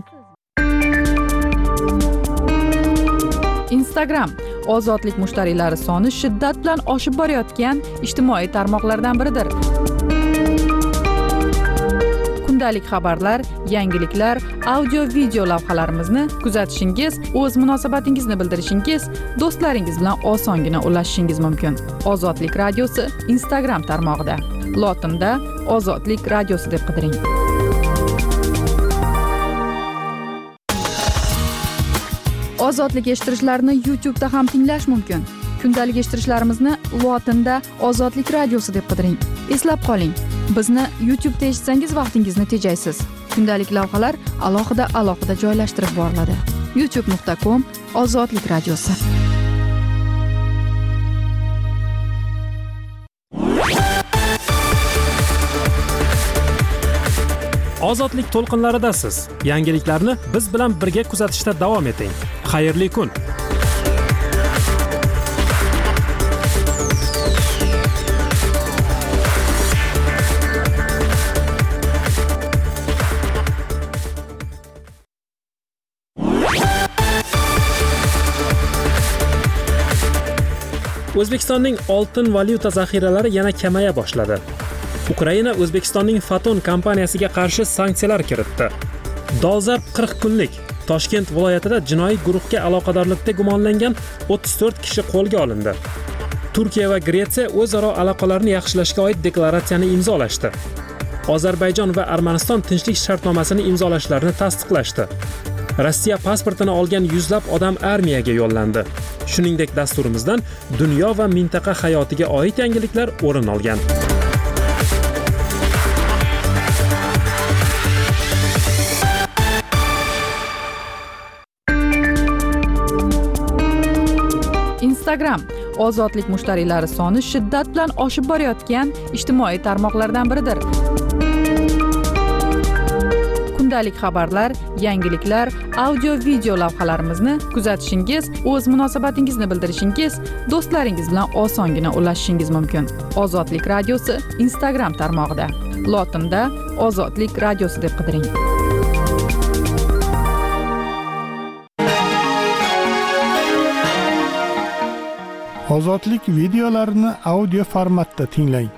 Instagram Ozodlik mushtariylari soni shiddat bilan oshib borayotgan ijtimoiy tarmoqlardan biridir. Kundalik xabarlar, yangiliklar, audio video lavhalarimizni kuzatishingiz, o'z munosabatingizni bildirishingiz, do'stlaringiz bilan osongina ulashishingiz mumkin. Ozodlik radiosi Instagram tarmog'ida. Lotinda Ozodlik radiosi deb qidiring. Ozodlik eshittirishlarini YouTube da ham tinglash mumkin. Kundalik eshittirishlarimizni lotinda Ozodlik radiosi deb qidiring. Eslab qoling, bizni YouTube da eshitsangiz vaqtingizni tejaysiz. Kundalik lavhalar alohida alohida joylashtirib boriladi. youtube nuqta com Ozodlik radiosi. Ozodlik to'lqinlaridasiz. Yangiliklarni biz bilan birga kuzatishda davom eting. Xayrli kun. O'zbekistonning oltin valyuta zaxiralari yana kamaya boshladi. Ukraina O'zbekistonning Foton kompaniyasiga qarshi sanksiyalar kiritdi. Dolzarb qirq kunlik Toshkent viloyatida jinoiy guruhga aloqadorlikda gumonlangan o'ttiz to'rt kishi qo'lga olindi. Turkiya va Gretsiya o'zaro aloqalarni yaxshilashga oid deklaratsiyani imzolashdi. Ozarbayjon va Armaniston tinchlik shartnomasini imzolashlarini tasdiqlashdi. Rossiya pasportini olgan yuzlab odam armiyaga yo'llandi. Shuningdek, dasturimizdan dunyo va mintaqa hayotiga oid yangiliklar o'rin olgan. Instagram ozodlik mushtariylari soni shiddat bilan oshib borayotgan ijtimoiy tarmoqlardan biridir. Kundalik xabarlar, yangiliklar, audio-video lavhalarimizni kuzatishingiz, o'z munosabatingizni bildirishingiz, do'stlaringiz bilan osongina ulashishingiz mumkin. Ozodlik radiosi Instagram tarmog'ida. Lotinda Ozodlik radiosi deb qidiring. Ozodlik videolarini audio formatda tinglang.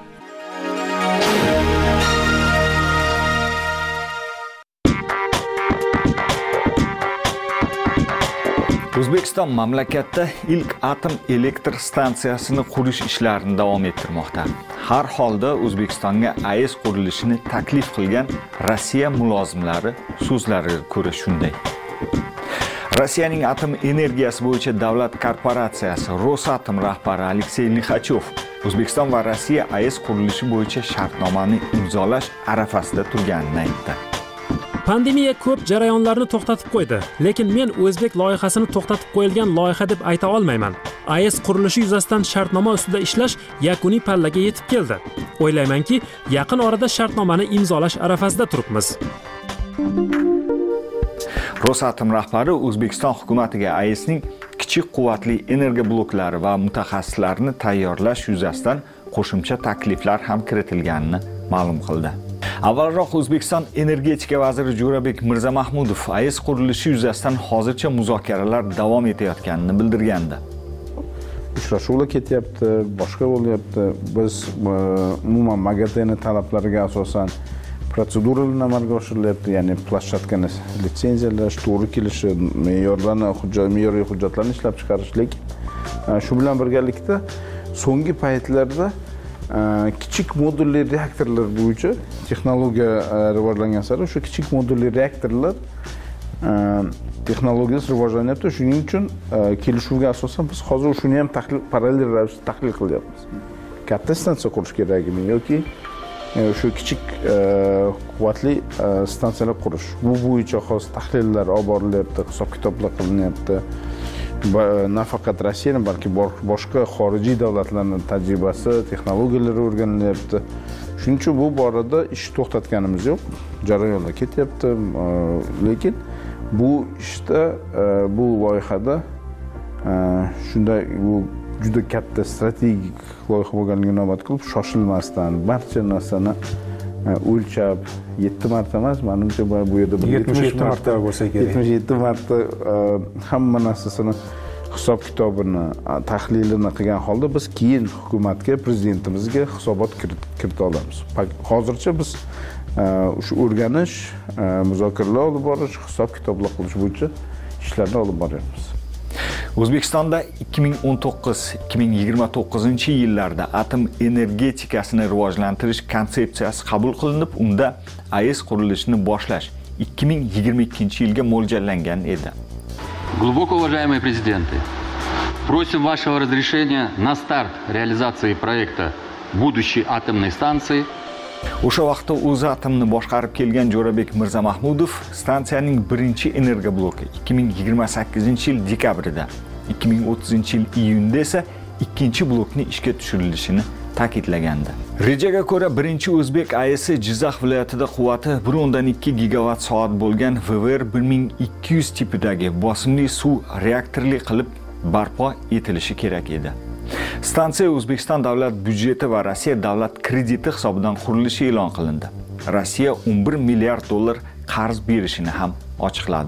O'zbekiston mamlakatda ilk atom elektr stansiyasini qurish ishlarini davom ettirmoqda. Har holda O'zbekistonga A E S qurilishini taklif qilgan Rossiya mulozimlari so'zlariga ko'ra shunday. Rossiyaning atom energiyasi bo'yicha davlat korporatsiyasi Rosatom rahbari Aleksey Lixachov O'zbekiston va Rossiya A E S qurilishi bo'yicha shartnomani imzolash arafasida turganini aytdi. Pandemiya ko'p jarayonlarni to'xtatib qo'ydi, lekin men o'zbek loyihasini to'xtatib qo'yilgan loyiha deb ayta olmayman. A E S qurilishi yuzasidan shartnoma ustida ishlash yakuniy pallaga yetib keldi. O'ylaymanki, yaqin orada shartnomani imzolash arafasida turibmiz. Rosatom rahbari O'zbekiston hukumatiga A E S'ning kichik quvvatli energiya bloklari va mutaxassislarini tayyorlash yuzasidan qo'shimcha takliflar ham kiritilganini ma'lum qildi. Avvalroq O'zbekiston energetika vaziri Jo'rabek Mirzamahmudov A E S qurilishi yuzasidan hozircha muzokaralar davom etayotganini bildirgandi. Uchrashuvlar ketyapti, boshqa bo'lyapti. Biz umuman MAGATEni talablariga asosan proseduralarni amalga oshirilyapti, ya'ni planshetkani litsenziyalash, to'g'ri kelishi, me'yorlarni, hujjat, me'yoriy hujjatlarni ishlab chiqarishlik. Shu bilan birgalikda so'nggi paytlarda kichik modulli reaktorlar bo'yicha texnologiya rivojlangan sari o'sha kichik modulli reaktorlar texnologiyasi rivojlanyapti. Shuning uchun kelishuvga asosan biz hozir shuni ham tahlil parallel ravishda tahlil qilyapmiz. Katta stansiya qurish kerakmi yoki o'sha kichik quvvatli stansiyalar qurish. Bu bo'yicha hozir tahlillar olib borilyapti, hisob-kitoblar qilinyapti. Nafaqat Rossiyaning, balki boshqa xorijiy davlatlarning tajribasi, texnologiyalari o'rganilyapti. Shuning uchun bu borada ish to'xtatganimiz yo'q. Jarayonlar ketyapti, lekin bu ishda, bu loyihada shunday bu juda katta strategik loyiha bo'lganiga inobat qilib, shoshilmasdan barcha narsani o'lchab yetti marta emas, menimcha bu yerda yetmish yetti marta bo'lsa kerak. yetmish yetti marta hamma narsasini hisob-kitobini, tahlilini qilgan holda biz keyin hukumatga, prezidentimizga hisobot kirita olamiz. Hozircha biz o'sha o'rganish, muzokaralar olib borish, hisob-kitoblar qilish bo'yicha ishlarni olib boryapmiz. O'zbekistonda ikki ming o'n to'qqiz ikki ming yigirma to'qqizinchi yillarda atom energetikasini rivojlantirish konsepsiyasi qabul qilinib, unda A E S qurilishini boshlash ikki ming yigirma ikkinchi yilga mo'ljallangan edi. Глубоко уважаемые президенты, просим вашего разрешения на старт реализации проекта будущей атомной станции. O'sha vaqtda O'zatomni boshqarib kelgan Jo'rabek Mirzamahmudov stansiyaning birinchi energiya bloki ikki ming yigirma sakkizinchi yil dekabrida, ikki ming o'ttizinchi yil iyunda esa ikkinchi blokni ishga tushirilishini ta'kidlagandi. Rejaga ko'ra birinchi o'zbek A E S Jizzax viloyatida quvvati bir o'ndan ikki gigavat soat bo'lgan V V R bir ming ikki yuz tipidagi bosimli suv reaktorli qilib barpo etilishi kerak edi. Stansiya O'zbekiston davlat byudjeti va Rossiya davlat krediti hisobidan qurilishi e'lon qilindi. Rossiya o'n bir milliard dollar qarz berishini ham ochiqladi.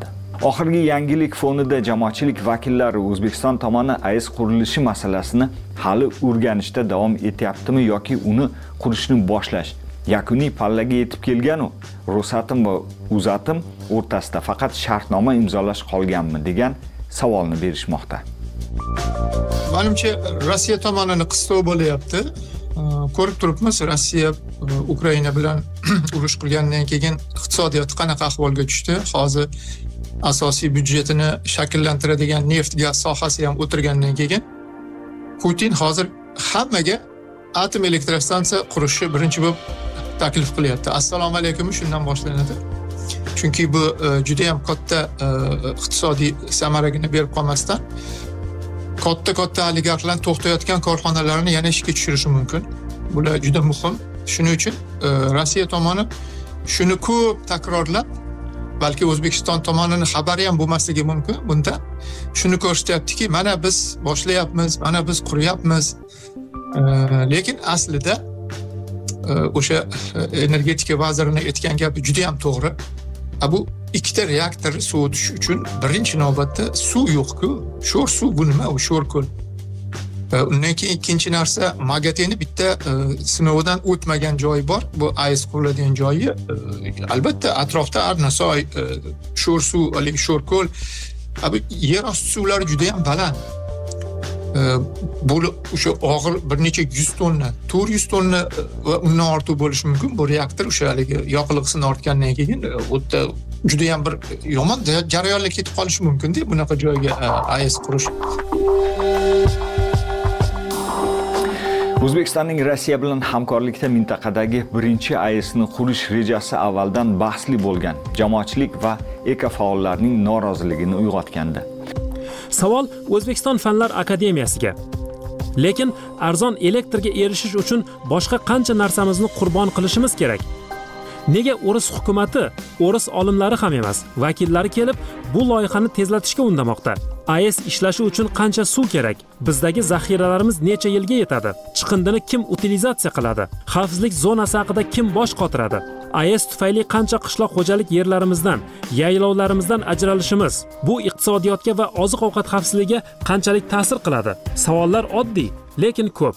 Oxirgi yangilik fonida jamoatchilik vakillari O'zbekiston tomoni A E S qurilishi masalasini hali o'rganishda davom etyaptimi yoki uni qurishni boshlash yakuniy pallaga yetib kelgan-u Rosatom va Uzatom o'rtasida faqat shartnoma imzolash qolganmi degan savolni berishmoqda. Menimcha Rossiya tomonini qistov bo'lyapti. Ko'rib turibmiz, Rossiya Ukraina bilan urush qilgandan keyin iqtisodiyoti qanaqa ahvolga tushdi. Hozir asosiy byudjetini shakllantiradigan neft gaz sohasi ham o'tirgandan keyin Putin hozir hammaga atom elektrostansiya qurishni birinchi bo'lib taklif qilyapti. Assalomu alaykum shundan boshlanadi. Chunki bu juda ham katta iqtisodiy samaragini berib qolmasdan katta-katta oligarxlar to'xtayotgan korxonalarni yana ishga tushirishi mumkin. Bular juda muhim. Shuning uchun Rossiya tomoni shuni ko'p takrorlab, balki O'zbekiston tomonining xabari ham bo'lmasligi mumkin bunda. Shuni ko'rsatyaptiki, mana biz boshlayapmiz, mana biz quryapmiz. Lekin aslida o'sha energetika vazirining aytgan gapi juda ham to'g'ri. Bu ikkita reaktor sovutish uchun birinchi navbatda suv yo'q-ku. Sho'r suv bu nima? U sho'r ko'l. Undan keyin ikkinchi narsa, Magateni bitta sinovdan o'tmagan joyi bor. Bu A E S quriladigan joyi. Albatta atrofda Arnasoy, sho'r suv, hali sho'r ko'l. Bu yer osti suvlari juda ham baland. Bu o'sha og'ir bir necha yuz tonna, to'rt yuz tonna va undan ortiq bo'lishi mumkin. Bu reaktor o'sha haligi yoqilg'isini ortgandan keyin o'tda juda ham bir yomon jarayonlar ketib qolishi mumkin-da bunaqa joyga A E S qurish. O'zbekistonning Rossiya bilan hamkorlikda mintaqadagi birinchi A E Sni qurish rejasi avvaldan bahsli bo'lgan jamoatchilik va ekofaollarning noroziligini uyg'otgandi. Savol O'zbekiston Fanlar akademiyasiga. Lekin arzon elektrga erishish uchun boshqa qancha narsamizni qurbon qilishimiz kerak? Nega o'ris hukumatı, o'ris olimlari ham emas, vakillari kelib bu loyihani tezlatishga undamoqda? A E S ishlashi uchun qancha suv kerak? Bizdagi zaxiralarimiz necha yilga yetadi? Chiqindini kim utilizatsiya qiladi? Xavfsizlik zonasi haqida kim bosh qotiradi? A E S tufayli qancha qishloq xo'jalik yerlarimizdan, yaylovlarimizdan ajralishimiz bu iqtisodiyotga va oziq-ovqat xavfsizligiga qanchalik ta'sir qiladi? Savollar oddiy, lekin ko'p.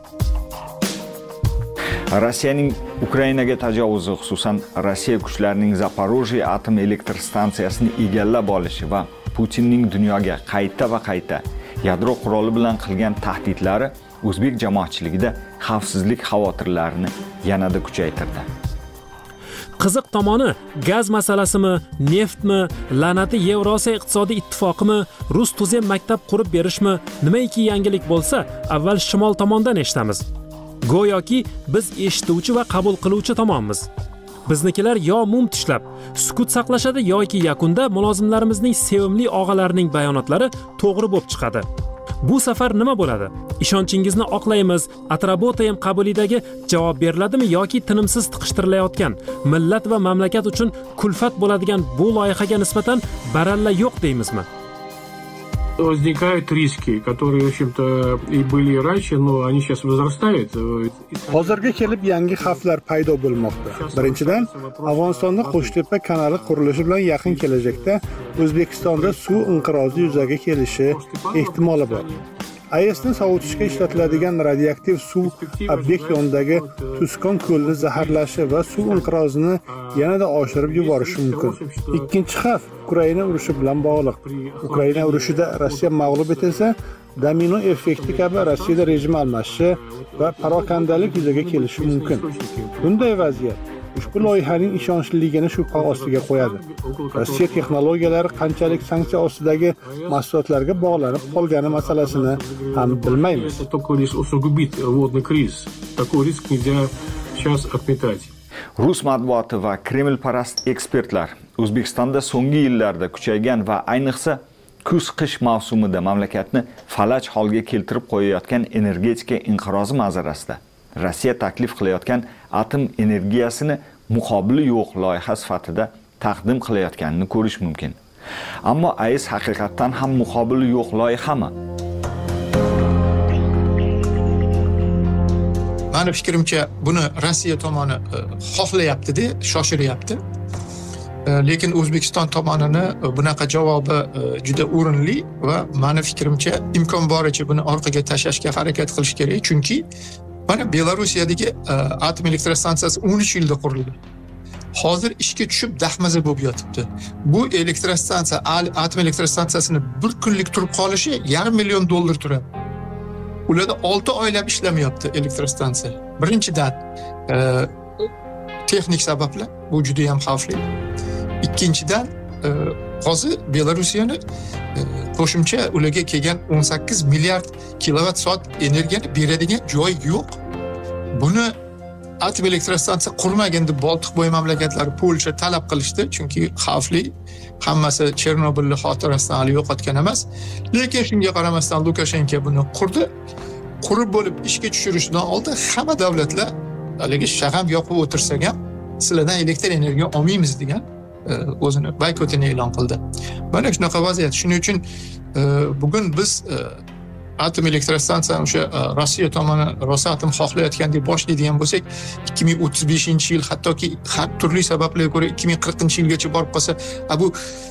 Rossiyaning Ukrainaga tajovuzi, xususan Rossiya kuchlarining Zaporojye atom elektr stansiyasini egallab olishi va Putinning dunyoga qayta va qayta yadro quroli bilan qilgan tahdidlari o'zbek jamoatchiligida xavfsizlik xavotirlarini yanada kuchaytirdi. Qiziq tomoni gaz masalasimi, neftmi, la'nati Yevrosiyo iqtisodiy ittifoqimi, rus tuzem maktab qurib berishmi, nimaiki yangilik bo'lsa, avval shimol tomondan eshitamiz. Go'yoki biz eshituvchi va qabul qiluvchi tomonmiz. Biznikilar yo mum tishlab, sukut saqlashadi yoki yakunda mulozimlarimizning sevimli og'alarining bayonotlari to'g'ri bo'lib chiqadi. Bu safar nima bo'ladi? Ishonchingizni oqlaymiz, Atrabotaym qabulidagi javob beriladimi yoki tinimsiz tiqishtirilayotgan millat va mamlakat uchun kulfat bo'ladigan bu loyihaga nisbatan baralla yo'q deymizmi? Возникают риски, которые, в общем-то, и были раньше, но они сейчас возрастают. Hozirga kelib yangi xavflar paydo bo'lmoqda. Birinchidan, Afg'onistonda Qo'shtepa kanali qurilishi bilan yaqin kelajakda O'zbekistonda suv inqirozi yuzaga kelishi ehtimoli bor. A E Sni sovutishga ishlatiladigan radioaktiv suv obyekt yonidagi Tuskon ko'lini zaharlashi va suv inqirozini yanada oshirib yuborishi mumkin. Ikkinchi xavf Ukraina urushi bilan bog'liq. Ukraina urushida Rossiya mag'lub etilsa, domino effekti kabi Rossiyada rejim almashishi va parokandalik yuzaga kelishi mumkin. Bunday vaziyat ushbu loyihaning ishonchliligini shubha ostiga qo'yadi. Rossiya texnologiyalari qanchalik sanksiya ostidagi mahsulotlarga bog'lanib qolgani masalasini ham bilmaymiz. Rus matbuoti va Kremlparast ekspertlar O'zbekistonda so'nggi yillarda kuchaygan va ayniqsa kuz-qish mavsumida mamlakatni falaj holga keltirib qo'yayotgan energetika inqirozi manzarasida Rossiya taklif qilayotgan atom energiyasini muqobili yo'q loyiha sifatida taqdim qilayotganini ko'rish mumkin. Ammo A E S haqiqatan ham muqobili yo'q loyihami? Mani fikrimcha buni Rossiya tomoni xohlayapti-da, shoshiryapti. lekin O'zbekiston tomonini bunaqa javobi juda o'rinli va meni fikrimcha imkon boricha buni orqaga tashlashga harakat qilish kerak, chunki mana Belarusiyadagi atom elektrostansiyasi o'n uch yilda qurildi. Hozir ishga tushib dahmaza bo'lib yotibdi. Bu elektrostansiya, atom elektrostansiyasini bir kunlik turib qolishi yarim million dollar turadi. Ularda olti oylab ishlamayapti elektrostansiya. Birinchidan, texnik sabablar, bu juda ham xavfli. Ikkinchidan, hozir Belarusiyani qo'shimcha ularga kelgan o'n sakkiz milliard kilovat soat energiyani beradigan joy yo'q. Buni atom elektrostansiya qurmagan deb Boltiq bo'yi mamlakatlari Polsha talab qilishdi, chunki xavfli. Hammasi Chernobilni xotirasidan hali yo'qotgan emas. Lekin shunga qaramasdan Lukashenko buni qurdi. Qurib bo'lib ishga tushirishdan oldin hamma davlatlar haligi shag'am yoqib o'tirsak ham sizlardan elektr energiya olmaymiz degan o'zini boykotini e'lon qildi. Mana shunaqa vaziyat. Shuning uchun bugun biz atom elektrostansiyani o'sha Rossiya tomoni Rosatom xohlayotgan deb boshlaydigan bo'lsak, ikki ming o'ttiz beshinchi yil, hattoki har turli sabablarga ko'ra ikki ming qirqinchi yilgacha borib qolsa, bu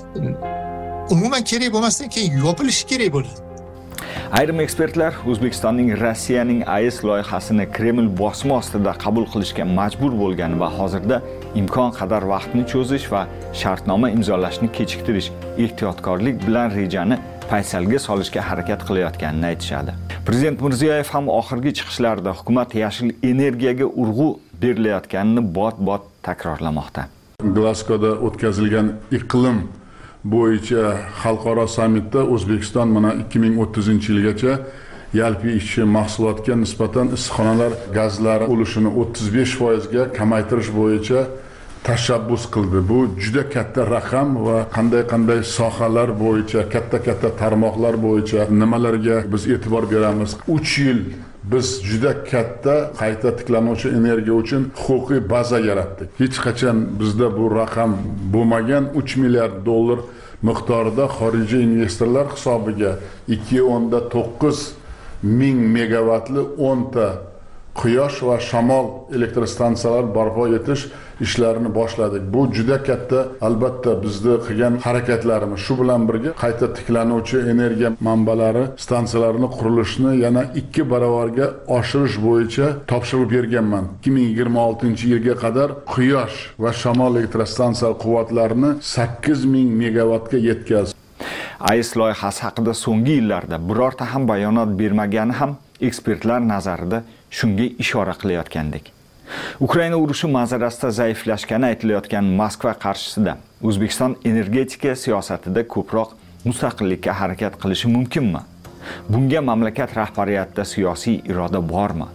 umuman kerak bo'lmasdan keyin yopilishi kerak bo'ladi. Ayrim ekspertlar O'zbekistonning Rossiyaning A E S loyihasini Kreml bosma ostida qabul qilishga majbur bo'lgan va hozirda imkon qadar vaqtni cho'zish va shartnoma imzolashni kechiktirish, ehtiyotkorlik bilan rejani paysalga solishga harakat qilayotganini aytishadi. Prezident Mirziyoyev ham oxirgi chiqishlarida hukumat yashil energiyaga urg'u berilayotganini bot-bot takrorlamoqda. Glasgowda o'tkazilgan iqlim bo'yicha xalqaro sammitda O'zbekiston mana ikki ming o'ttizinchi yilgacha yalpi ishchi mahsulotga nisbatan issiqxonalar gazlari ulushini o'ttiz besh foizga kamaytirish bo'yicha tashabbus qildi. Bu juda katta raqam va qanday-qanday sohalar bo'yicha, katta-katta tarmoqlar bo'yicha nimalarga biz e'tibor beramiz. uch yil biz juda katta qayta tiklanuvchi energiya uchun huquqiy baza yaratdik. Hech qachon bizda bu raqam bo'lmagan uch milliard dollar miqdorida xorijiy investorlar hisobiga ikki o'nda to'qqiz ming megavatli o'nta quyosh va shamol elektrostansiyalar barpo etish ishlarini boshladik. Bu juda katta, albatta bizni qilgan harakatlarimiz. Shu bilan birga qayta tiklanuvchi energiya manbalari stansiyalarini qurilishini yana ikki baravarga oshirish bo'yicha topshiriq berganman. ikki ming yigirma oltinchi yilga qadar quyosh va shamol elektrostansiyalar quvvatlarini sakkiz ming megavatga yetkazdi. A E S loyihasi haqida so'nggi yillarda birorta ham bayonot bermagani ham ekspertlar nazarida shunga ishora qilayotgandek. Ukraina urushi manzarasida zaiflashgani aytilayotgan Moskva qarshisida O'zbekiston energetika siyosatida ko'proq mustaqillikka harakat qilishi mumkinmi? Bunga mamlakat rahbariyatida siyosiy iroda bormi?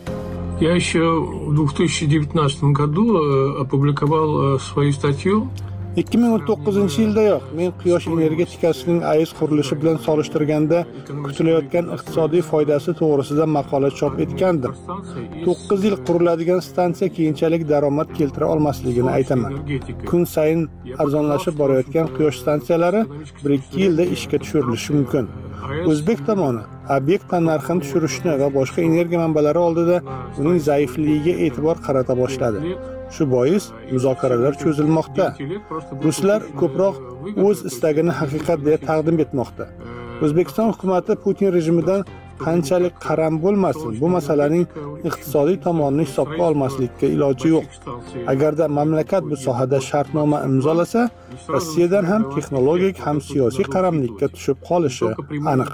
Я еще в две тысячи девятнадцатом году опубликовал свою статью. ikki ming o'n to'qqizinchi yildayoq men quyosh energetikasining A E S qurilishi bilan solishtirganda kutilayotgan iqtisodiy foydasi to'g'risida maqola chop etgandim. to'qqiz yil quriladigan stansiya keyinchalik daromad keltira olmasligini aytaman. Kun sayin arzonlashib borayotgan quyosh stansiyalari bir ikki yilda ishga tushirilishi mumkin. O'zbek tomoni obyekt tannarxini tushirishni va boshqa energiya manbalari oldida uning zaifligiga e'tibor qarata boshladi. Shu bois muzokaralar cho'zilmoqda. Ruslar ko'proq o'z istagini haqiqat deb taqdim etmoqda. O'zbekiston hukumatı Putin rejimidan qanchalik qaram bo'lmasin, bu masalaning iqtisodiy tomonini hisobga olmaslikka iloji yo'q. Agarda mamlakat bu sohada shartnoma imzolasa, Rossiyadan ham texnologik ham siyosiy qaramlikka tushib qolishi aniq.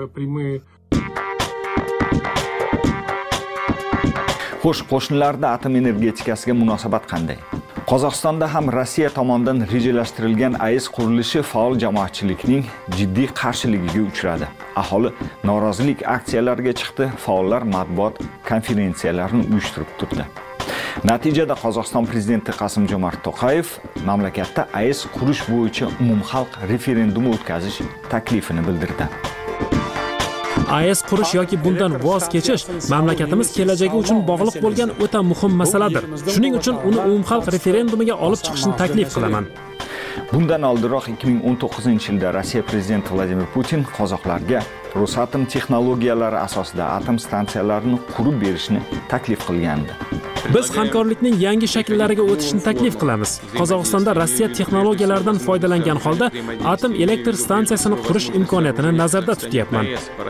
Xo'sh, qo'shnilarda atom energetikasiga munosabat qanday? Qozog'istonda ham Rossiya tomonidan rejalashtirilgan A E S qurilishi faol jamoatchilikning jiddiy qarshiligiga uchradi. Aholi norozilik aksiyalariga chiqdi, faollar matbuot konferensiyalarini uyushtirib turdi. Natijada Qozog'iston prezidenti Qasim-Jomart To'qayev mamlakatda A E S qurish bo'yicha umumxalq referendumi o'tkazish taklifini bildirdi. A E S qurish yoki bundan voz kechish mamlakatimiz kelajagi uchun bog'liq bo'lgan o'ta muhim masaladir. Shuning uchun uni umumxalq referendumiga olib chiqishni taklif qilaman. Bundan oldinroq ikki ming o'n to'qqizinchi yilda Rossiya prezidenti Vladimir Putin qozoqlarga Rosatom texnologiyalari asosida atom stansiyalarini qurib berishni taklif qilgandi. Biz hamkorlikning yangi shakllariga o'tishni taklif qilamiz. Qozog'istonda Rossiya texnologiyalaridan foydalangan holda atom elektr stansiyasini qurish imkoniyatini nazarda tutyapman.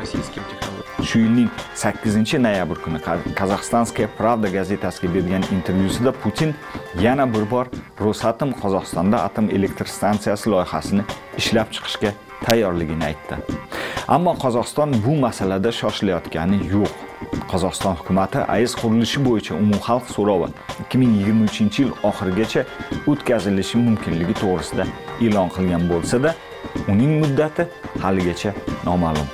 Shu yilning sakkizinchi noyabr kuni Qozog'istonskaya Pravda gazetasiga bergan intervyusida Putin yana bir bor Rosatom Qozog'istonda atom elektr stansiyasi loyihasini ishlab chiqishga tayyorligini aytdi. Ammo Qozog'iston bu masalada shoshilayotgani yo'q. Qozog'iston hukumatı A E S qurilishi bo'yicha umumxalq so'rovi ikki ming yigirma uchinchi yil oxirigacha o'tkazilishi mumkinligi to'g'risida e'lon qilgan bo'lsa-da, uning muddati haligacha noma'lum.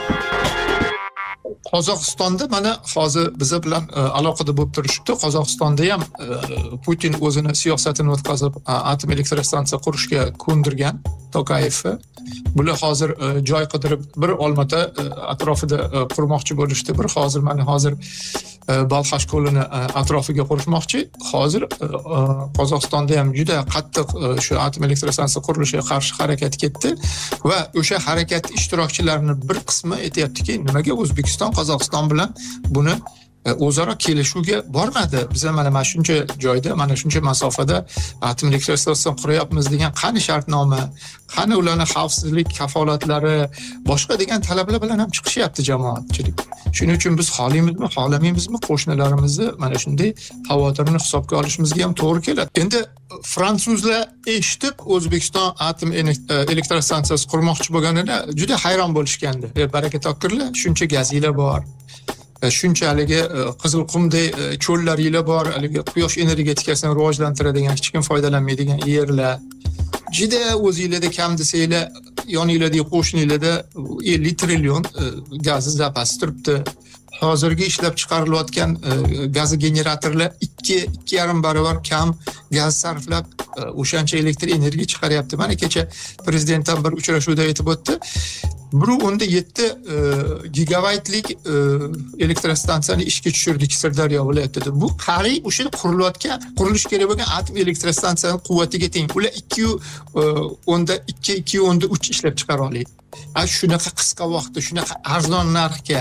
Qozog'istonda mana hozir biz bilan aloqada bo'lib turishibdi. Qozog'istonda ham Putin o'zini siyosatini o'tkazib atom elektrostansiya qurishga ko'ndirgan Tokayevni. Bular hozir joy qidirib bir Olmata atrofida qurmoqchi bo'lishdi. Bir hozir mana hozir Balxash ko'lini atrofiga qurishmoqchi. Hozir Qozog'istonda ham juda qattiq shu atom elektrostansiya qurilishiga qarshi harakat ketdi va o'sha harakat ishtirokchilarining bir qismi aytayaptiki, nimaga O'zbekiston Qozog'iston bilan buni o'zaro kelishuvga bormadi. Biz mana mana shuncha joyda, mana shuncha masofada atom elektrostansiya quryapmiz degan qani shartnoma, qani ularning xavfsizlik kafolatlari, boshqa degan talablar bilan ham chiqishyapti jamoatchilik. Shuning uchun biz xohlaymizmi, xohlamaymizmi qo'shnilarimizni mana shunday xavotirini hisobga olishimizga ham to'g'ri keladi. Endi fransuzlar eshitib O'zbekiston atom elektrostansiyasi qurmoqchi bo'lganida juda hayron bo'lishgandi. E, baraka topkirlar, shuncha gazinglar bor. Shunchalik Qizilqumdek cho'llaringlar bor, haligi quyosh energetikasini rivojlantiradigan, hech kim foydalanmaydigan yerlar. Juda o'zingizlarda kam desanglar, yoninglardagi qo'shninglarda ellik trillion gaz zapasi turibdi. Hozirgi ishlab chiqarilayotgan gaz generatorlar ikki ikki yarim barobar kam gaz sarflab o'shancha elektr energiya chiqaryapti. Mana kecha prezident ham bir uchrashuvda aytib o'tdi. bir o'n yetti gigabaytlik elektrostansiyani ishga tushirdik Sirdaryo viloyatida. Bu qariyb o'sha qurilayotgan, qurilish kerak bo'lgan atom elektrostansiyasining quvvatiga teng. Ular ikki o'nda ikki, ikki o'nda uch ishlab chiqara oladi. A shunaqa qisqa vaqtda, shunaqa arzon narxga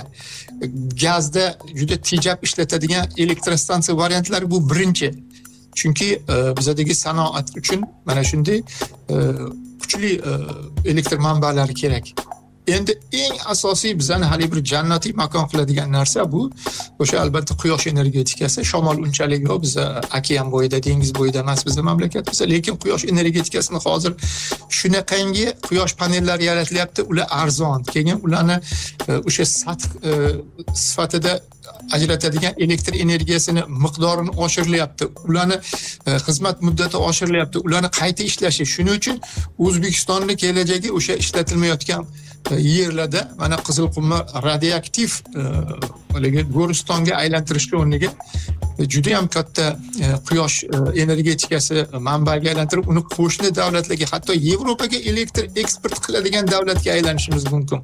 gazda juda tejab ishlatadigan elektrostansiya variantlari bu birinchi. Chunki bizdagi sanoat uchun mana shunday kuchli elektr manbalari kerak. Endi eng asosiy bizani hali bir jannatiy makon qiladigan narsa bu o'sha albatta quyosh energetikasi. Shamol unchalik yo'q, biz okean bo'yida, dengiz bo'yida emas bizning mamlakatimizda, lekin quyosh energetikasini hozir shunaqangi quyosh panellari yaratilyapti, ular arzon. Keyin ularni o'sha sath sifatida ajratadigan elektr energiyasini miqdorini oshirilyapti. Ularni xizmat muddati oshirilyapti. Ularni qayta ishlashi. Shuning uchun O'zbekistonning kelajagi o'sha ishlatilmayotgan yerlarda mana Qizilqumni radioaktiv haligi Go'ristonga aylantirishga o'rniga juda ham katta quyosh energetikasi manbaiga aylantirib, uni qo'shni davlatlarga, hatto Yevropaga elektr eksport qiladigan davlatga aylanishimiz mumkin.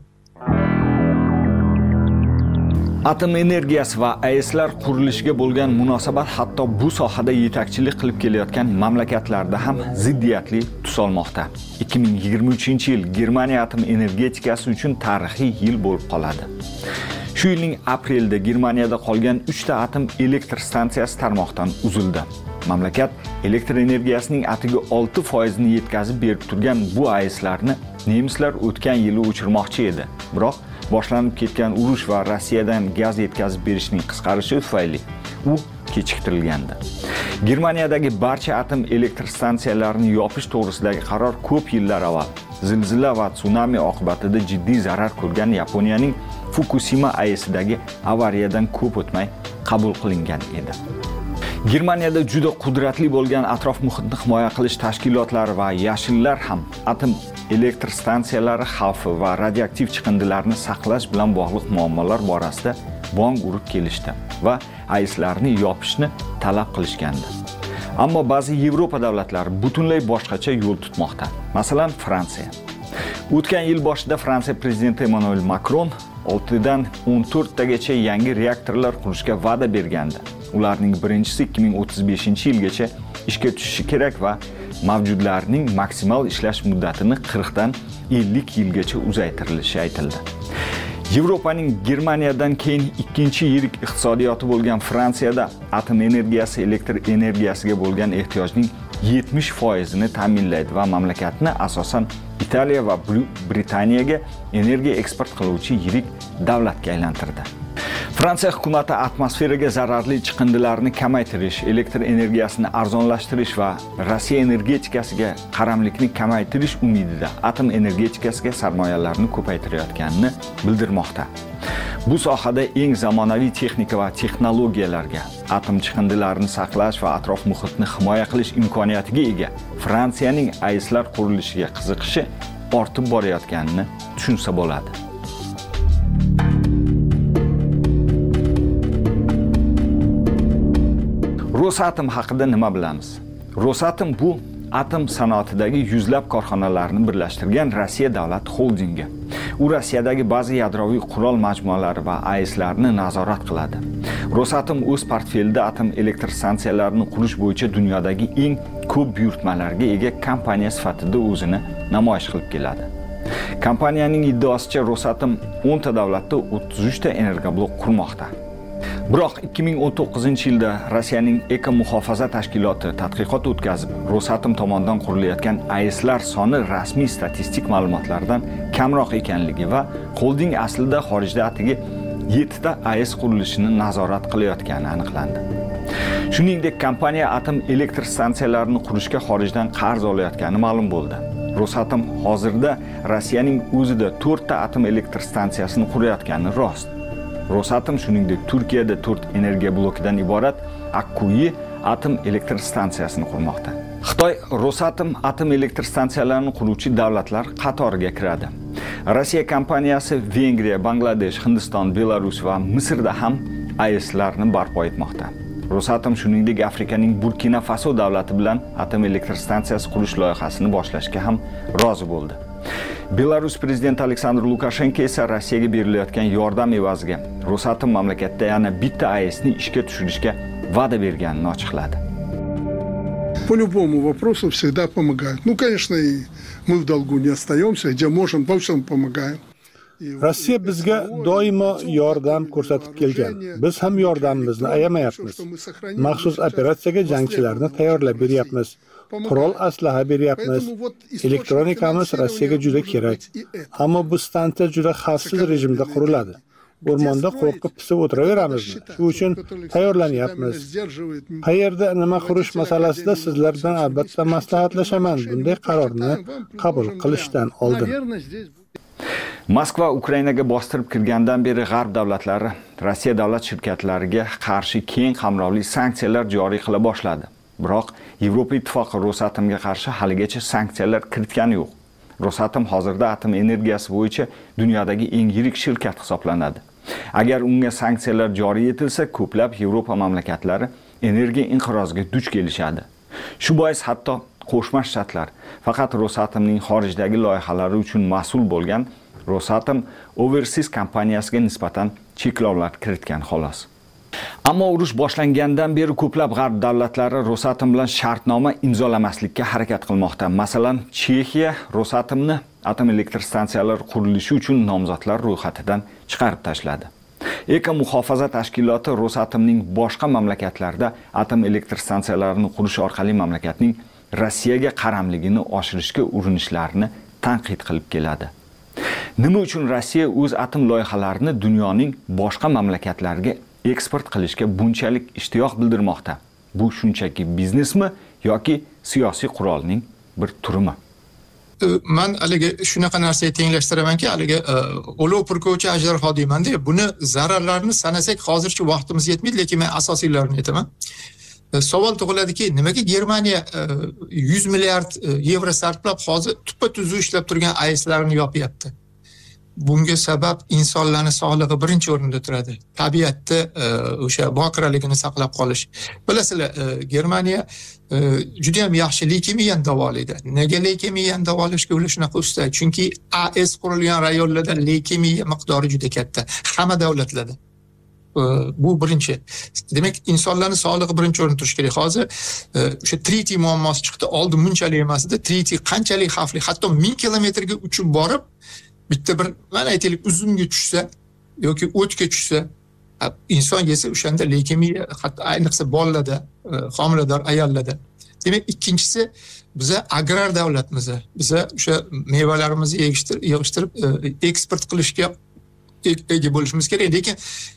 Atom energiyasi va A E S'lar qurilishiga bo'lgan munosabat hatto bu sohada yetakchilik qilib kelayotgan mamlakatlarda ham ziddiyatli tus olmoqda. ikki ming yigirma uchinchi yil Germaniya atom energetikasi uchun tarixiy yil bo'lib qoladi. Shu yilning aprelida Germaniyada qolgan uchta atom elektr stansiyasi tarmoqdan uzildi. Mamlakat elektr energiyasining atigi olti foiz ni yetkazib berib turgan bu A E S'larni nemislar o'tgan yili o'chirmoqchi edi. Biroq boshlanib ketgan urush va Rossiyadan gaz yetkazib berishning qisqarishi tufayli u kechiktirilgandi. Germaniyadagi barcha atom elektr stansiyalarini yopish to'g'risidagi qaror ko'p yillar avval zilzila va tsunami oqibatida jiddiy zarar ko'rgan Yaponiyaning Fukushima A E S'dagi avariyadan ko'p o'tmay qabul qilingan edi. Germaniyada juda qudratli bo'lgan atrof muhitni himoya qilish tashkilotlari va yashillar ham atom elektr stansiyalari xavfi va radioaktiv chiqindilarni saqlash bilan bog'liq muammolar borasida bong urib kelishdi va A E S'larni yopishni talab qilishgandi. Ammo ba'zi Yevropa davlatlari butunlay boshqacha yo'l tutmoqda. Masalan, Fransiya. O'tgan yil boshida Fransiya prezidenti Emmanuel Macron oltidan o'n to'rttagacha yangi reaktorlar qurishga va'da bergandi. Ularning birinchisi ikki ming o'ttiz beshinchi yilgacha ishga tushishi kerak va mavjudlarning maksimal ishlash muddatini qirqdan ellik yilgacha uzaytirilishi aytildi. Yevropaning Germaniyadan keyin ikkinchi yirik iqtisodiyoti bo'lgan Fransiyada atom energiyasi elektr energiyasiga bo'lgan ehtiyojning yetmish foizini ta'minlaydi va mamlakatni asosan Italiya va Britaniyaga energiya eksport qiluvchi yirik davlatga aylantirdi. Fransiya hukumati atmosferaga zararli chiqindilarni kamaytirish, elektr energiyasini arzonlashtirish va Rossiya energetikasiga qaramlikni kamaytirish umidida atom energetikasiga sarmoyalarni ko'paytirayotganini bildirmoqda. Bu sohada eng zamonaviy texnika va texnologiyalarga, atom chiqindilarini saqlash va atrof muhitni himoya qilish imkoniyatiga ega Fransiyaning ayslar qurilishiga qiziqishi ortib borayotganini tushunsa bo'ladi. Rosatom haqida nima bilamiz? Rosatom bu atom sanoatidagi yuzlab korxonalarni birlashtirgan Rossiya davlat xoldingi. U Rossiyadagi ba'zi yadroviy qurol majmualari va ayslarni nazorat qiladi. Rosatom o'z portfelida atom elektr stansiyalarini qurish bo'yicha dunyodagi eng ko'p buyurtmalarga ega kompaniya sifatida o'zini namoyish qilib keladi. Kompaniyaning iddaosicha Rosatom o'nta davlatda o'ttiz uch ta energoblok qurmoqda. Biroq ikki ming o'n to'qqizinchi yilda Rossiyaning Eko muhofaza tashkiloti tadqiqot o'tkazib, Rosatom tomonidan qurilayotgan ayslar soni rasmiy statistik ma'lumotlardan kamroq ekanligi va xolding aslida xorijda atigi yetti ta ays qurilishini nazorat qilayotgani aniqlandi. Shuningdek, kompaniya atom elektr stansiyalarini qurishga xorijdan qarz olayotgani ma'lum bo'ldi. Rosatom hozirda Rossiyaning o'zida to'rt ta atom elektr stansiyasini qurayotgani rost. Rosatom shuningdek Turkiyada to'rt energiya blokidan iborat Akkuyi atom elektr stansiyasini qurmoqda. Xitoy Rosatom atom elektr stansiyalarini quruvchi davlatlar qatoriga kiradi. Rossiya kompaniyasi Vengriya, Bangladesh, Hindiston, Belarus va Misrda ham ayslarni barpo etmoqda. Rosatom shuningdek Afrikaning Burkina Faso davlati bilan atom elektr stansiyasi qurish loyihasini boshlashga ham rozi bo'ldi. Belarus prezidenti Aleksandr Lukashenko esa Rossiyaga berilayotgan yordam evaziga Rosatom mamlakatda yana bitta aysni ishga tushirishga va'da berganini ochiqladi. По любому вопросу всегда помогают. Ну, конечно, и мы в долгу не остаемся, где можем, во всем помогаем. Rossiya bizga doimo yordam ko'rsatib kelgan. Biz ham yordamimizni ayamayapmiz. Maxsus operatsiyaga jangchilarni tayyorlab beryapmiz. Qurol aslaha beryapmiz. Elektronikamiz Rossiyaga juda kerak. Ammo bu stansiya juda xavfsiz rejimda quriladi. O'rmonda qo'rqib pisib o'tiraveramizmi? Shu uchun tayyorlanyapmiz. Qayerda nima qurish masalasida sizlardan albatta maslahatlashaman. Bunday qarorni qabul qilishdan oldin. Moskva Ukrainaga bostirib kirgandan beri G'arb davlatlari Rossiya davlat shirkatlariga qarshi keng qamrovli sanksiyalar joriy qila boshladi. Biroq Yevropa ittifoqi Rosatomga qarshi haligacha sanksiyalar kiritgani yo'q. Rosatom hozirda atom energiyasi bo'yicha dunyodagi eng yirik shirkat hisoblanadi. Agar unga sanksiyalar joriy etilsa, ko'plab Yevropa mamlakatlari energiya inqiroziga duch kelishadi. Shu bois hatto Qo'shma Shtatlar faqat Rosatomning xorijdagi loyihalari uchun mas'ul bo'lgan Rosatom Overseas kompaniyasiga nisbatan cheklovlar kiritgan xolos. Ammo urush boshlangandan beri ko'plab G'arb davlatlari Rosatom bilan shartnoma imzolamaslikka harakat qilmoqda. Masalan, Chexiya Rosatomni atom elektr stansiyalari qurilishi uchun nomzodlar ro'yxatidan chiqarib tashladi. Eko muhofaza tashkiloti Rosatomning boshqa mamlakatlarda atom elektr stansiyalarini qurish orqali mamlakatning Rossiyaga qaramligini oshirishga urinishlarini tanqid qilib keladi. Nima uchun Rossiya o'z atom loyihalarini dunyoning boshqa mamlakatlariga eksport qilishga bunchalik ishtiyoq bildirmoqda? Bu shunchaki biznesmi yoki siyosiy qurolning bir turimi? Men haliga shunaqa narsaga tenglashtiramanki, haliga olov purkovchi ajdarho deyman-da, buni zararlarini sanasak hozircha vaqtimiz yetmaydi, lekin men asosiylarini aytaman. Savol tug'iladiki, nimaga Germaniya yuz milliard yevro sarflab hozir tuppa-tuzuk ishlab turgan ayslarni yopyapti? Bunga sabab insonlarning sog'lig'i birinchi o'rinda turadi. Tabiatda o'sha boqiraligini saqlab qolish. Bilasizlar, Germaniya juda ham yaxshi leykemiyani davolaydi. Nega leykemiyani davolashga ular shunaqa usta? Chunki A S qurilgan rayonlarda leykemiya miqdori juda katta. Hamma davlatlarda. Bu birinchi. Demak, insonlarning sog'lig'i birinchi o'rinda turishi kerak. Hozir o'sha tritiy muammosi chiqdi. Oldin bunchalik emas edi. Tritiy qanchalik xavfli, hatto ming kilometrga uchib borib bitta bir, mana aytaylik, uzumga tushsa, yoki o'tga tushsa, inson yesa o'shanda leykemiya, hatto ayniqsa bolalarda, homilador ayollarda. Demak, ikkinchisi biza agrar davlatmiz. Biza o'sha mevalarimizni yig'ishtirib eksport qilishga ega bo'lishimiz kerak. Lekin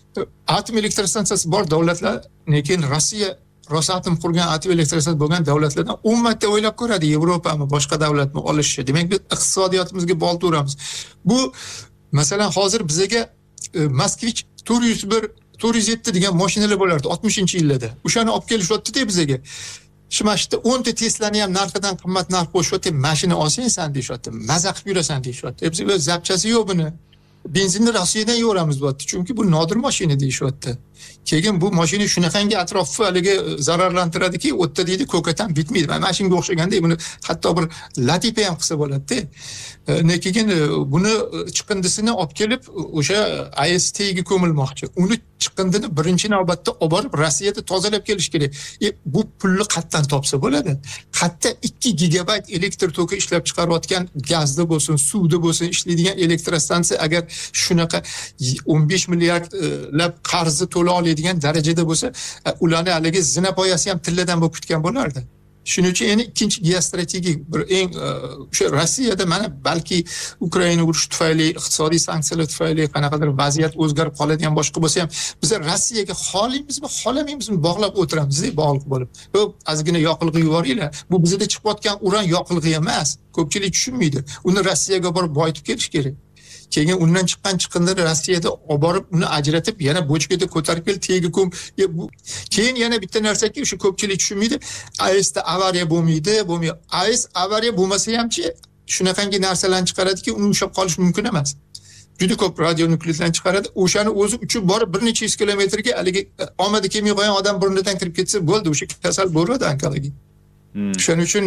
atom elektrostansiyasi bor davlatlar, lekin Rossiya Rosatom qurgan atom elektrostansiyasi bo'lgan davlatlardan o'n marta o'ylab ko'radi, Yevropami, boshqa davlatmi olishni. Demak, biz iqtisodiyotimizga bog'liq turamiz. Bu masalan hozir bizaga Moskvich to'rt yuz bir to'rt yuz yetti degan mashinalar bo'lardi oltmishinchi yillarda. O'shani olib kelishyapti-da bizaga. Shimashda o'nta Tesla'ni ham narxidan qimmat narx qo'shyapti, mashina olsang san deyapti, maza qilib yurasan deyapti. Bizga zapchasi yo'q buni. Benzinni Rossiyadan yo'ramiz deyapti, chunki bu nodir mashina deyapti. Keyin bu mashina shunaqangi atrofni haliga zararlantiradiki, o'tda deydi, ko'katan bitmaydi. Mana shunga o'xshaganda buni hatto bir latifa ham qilsa bo'ladi-da. Keyin buni chiqindisini olib kelib o'sha I S T'ga ko'milmoqchi. Uni chiqindini birinchi navbatda olib borib Rossiyada tozalab kelish kerak. E, bu pulni qayerdan topsa bo'ladi? Qayerda ikki gigabayt elektr toki ishlab chiqarayotgan gazda bo'lsin, suvda bo'lsin ishlaydigan elektrostansiya agar shunaqa o'n besh milliardlab qarzni to'la oladigan darajada bo'lsa, ularni haligi zinapoyasi ham tilladan bo'lib ketgan bo'lardi. Shuning uchun endi ikkinchi geostrategik bir eng o'sha Rossiyada mana balki Ukraina urushi tufayli, iqtisodiy sanksiyalar tufayli qanaqadir vaziyat o'zgarib qoladigan boshqa bo'lsa ham biz Rossiyaga xoliymizmi, xolamaymizmi bog'lab o'tiramiz, bog'liq bo'lib. Yo'q, ozgina yoqilg'i yuboringlar. Bu bizda chiqayotgan uran yoqilg'i emas. Ko'pchilik tushunmaydi. Uni Rossiyaga borib boyitib kelish kerak. Keyin undan chiqqan chiqindini Rossiyada olib borib uni ajratib yana bochkada ko'tarib kel tegi ko'm. Keyin yana bitta narsaki o'sha ko'pchilik tushunmaydi. A E S'da avariya bo'lmaydi, bo'lmaydi. A E S avariya bo'lmasa hamchi shunaqangi narsalarni chiqaradiki, uni ushlab qolish mumkin emas. Juda ko'p radionukleidlarni chiqaradi. O'shani o'zi uchib borib bir necha yuz kilometrga haligi omadi kelmay qo'ygan odam burnidan kirib ketsa bo'ldi, o'sha kasal bo'ladi onkologiya. Shuning uchun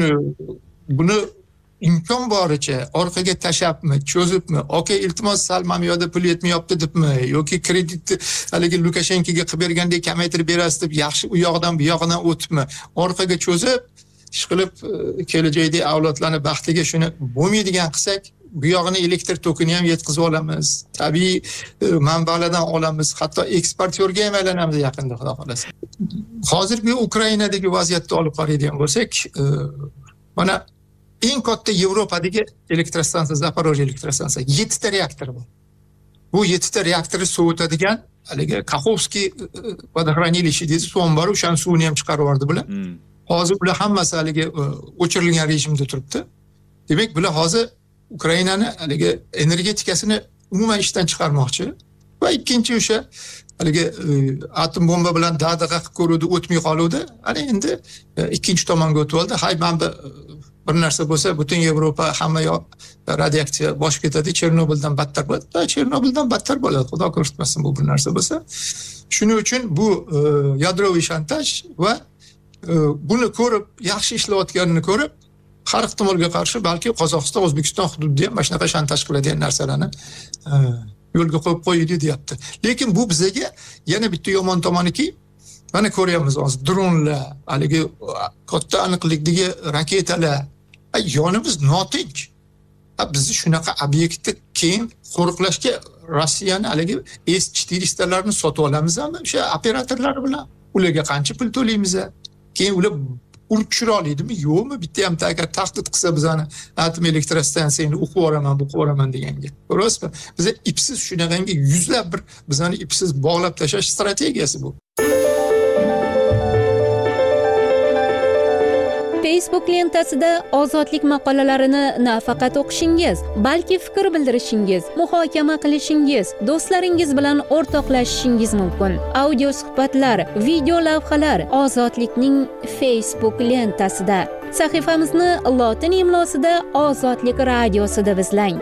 buni imkon boricha orqaga tashabmi, cho'zibmi, okey, iltimos sal mana bu yoqda pul yetmayapti debmi, yoki kreditni haligi Lukashenkoga qilib bergandek kamaytirib berasiz deb yaxshi u yoqdan bu yoqdan o'tibmi, orqaga cho'zib, ish qilib kelajakda avlodlarni baxtiga shuni bo'lmaydigan qilsak, bu yog'ini elektr tokini ham yetkazib olamiz, tabiiy manbalardan olamiz, hatto eksportyorga ham aylanamiz yaqinda, xudo xolasa. Hozirgi Ukrainadagi vaziyatni olib qaraydigan bo'lsak, mana eng katta Yevropadagi elektrostansiya, Zaporojye elektrostansiya, yettita reaktor bor. Bu yettita reaktorni sovutadigan haligi Kakhovskiy vodoxranilishi deydi, suv ombori, o'shaning suvini ham chiqarib yubordi bular. Hozir ular hammasi haligi o'chirilgan rejimda turibdi. Demak, bular hozir Ukrainani haligi energetikasini umuman ishdan chiqarmoqchi va ikkinchi o'sha haligi atom bomba bilan dag'dag'a qilib ko'ruvdi, o'tmay qoluvdi. Ana endi ikkinchi tomonga o'tib oldi. Hay, men bir narsa bo'lsa, butun Yevropa hamma yoq radioaksiya boshib ketadi, Chernobyldan battar bo'ladi. Chernobyldan battar bo'ladi, xudo ko'rsatmasin bu bir narsa bo'lsa. Shuning uchun bu yadroviy shantaj va buni ko'rib, yaxshi ishlayotganini ko'rib, har ehtimolga qarshi balki Qozog'iston, O'zbekiston hududida ham mana shunaqa shantaj qiladigan narsalarni yo'lga qo'yib qo'ydi, deyapti. Lekin bu bizga yana bitta yomon tomoniki, mana ko'ryapmiz hozir dronlar, haligi katta aniqlikdagi raketalar. Yonimiz notinch. Bizni shunaqa obyektni keyin qo'riqlashga Rossiyani haligi S четыреста larni sotib olamizmi? O'sha operatorlar bilan ularga qancha pul to'laymiz? Keyin ular urib tushira oladimi, yo'qmi? Bitta ham agar tahdid qilsa bizani atom elektrostansiyani o'qib yuboraman, o'qib yuboraman deganga. Ko'rasizmi? Biz ipsiz shunaqangi yuzlab bir bizani ipsiz bog'lab tashlash strategiyasi bu. Facebook lentasida ozodlik maqolalarini nafaqat o'qishingiz, balki fikr bildirishingiz, muhokama qilishingiz, do'stlaringiz bilan o'rtoqlashishingiz mumkin. Audio suhbatlar, video lavhalar Ozodlikning Facebook lentasida. Sahifamizni lotin imlosida Ozodlik radiosida izlang.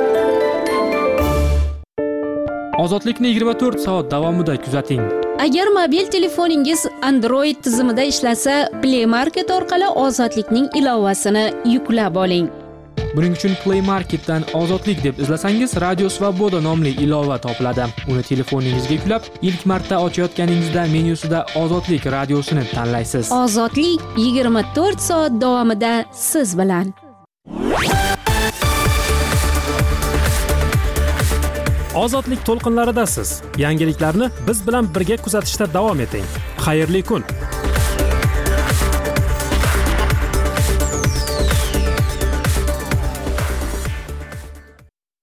Ozodlikni yigirma to'rt soat davomida kuzating. Agar mobil telefoningiz Android tizimida ishlasa, Play Market orqali Ozodlikning ilovasini yuklab oling. Buning uchun Play Marketdan Ozodlik deb izlasangiz, Radio Svoboda nomli ilova topiladi. Uni telefoningizga yuklab, ilk marta ochayotganingizda menyusida Ozodlik radiosini tanlaysiz. Ozodlik yigirma to'rt soat davomida siz bilan. Ozodlik to'lqinlaridasiz. Yangiliklarni biz bilan birga kuzatishda davom eting. Xayrli kun.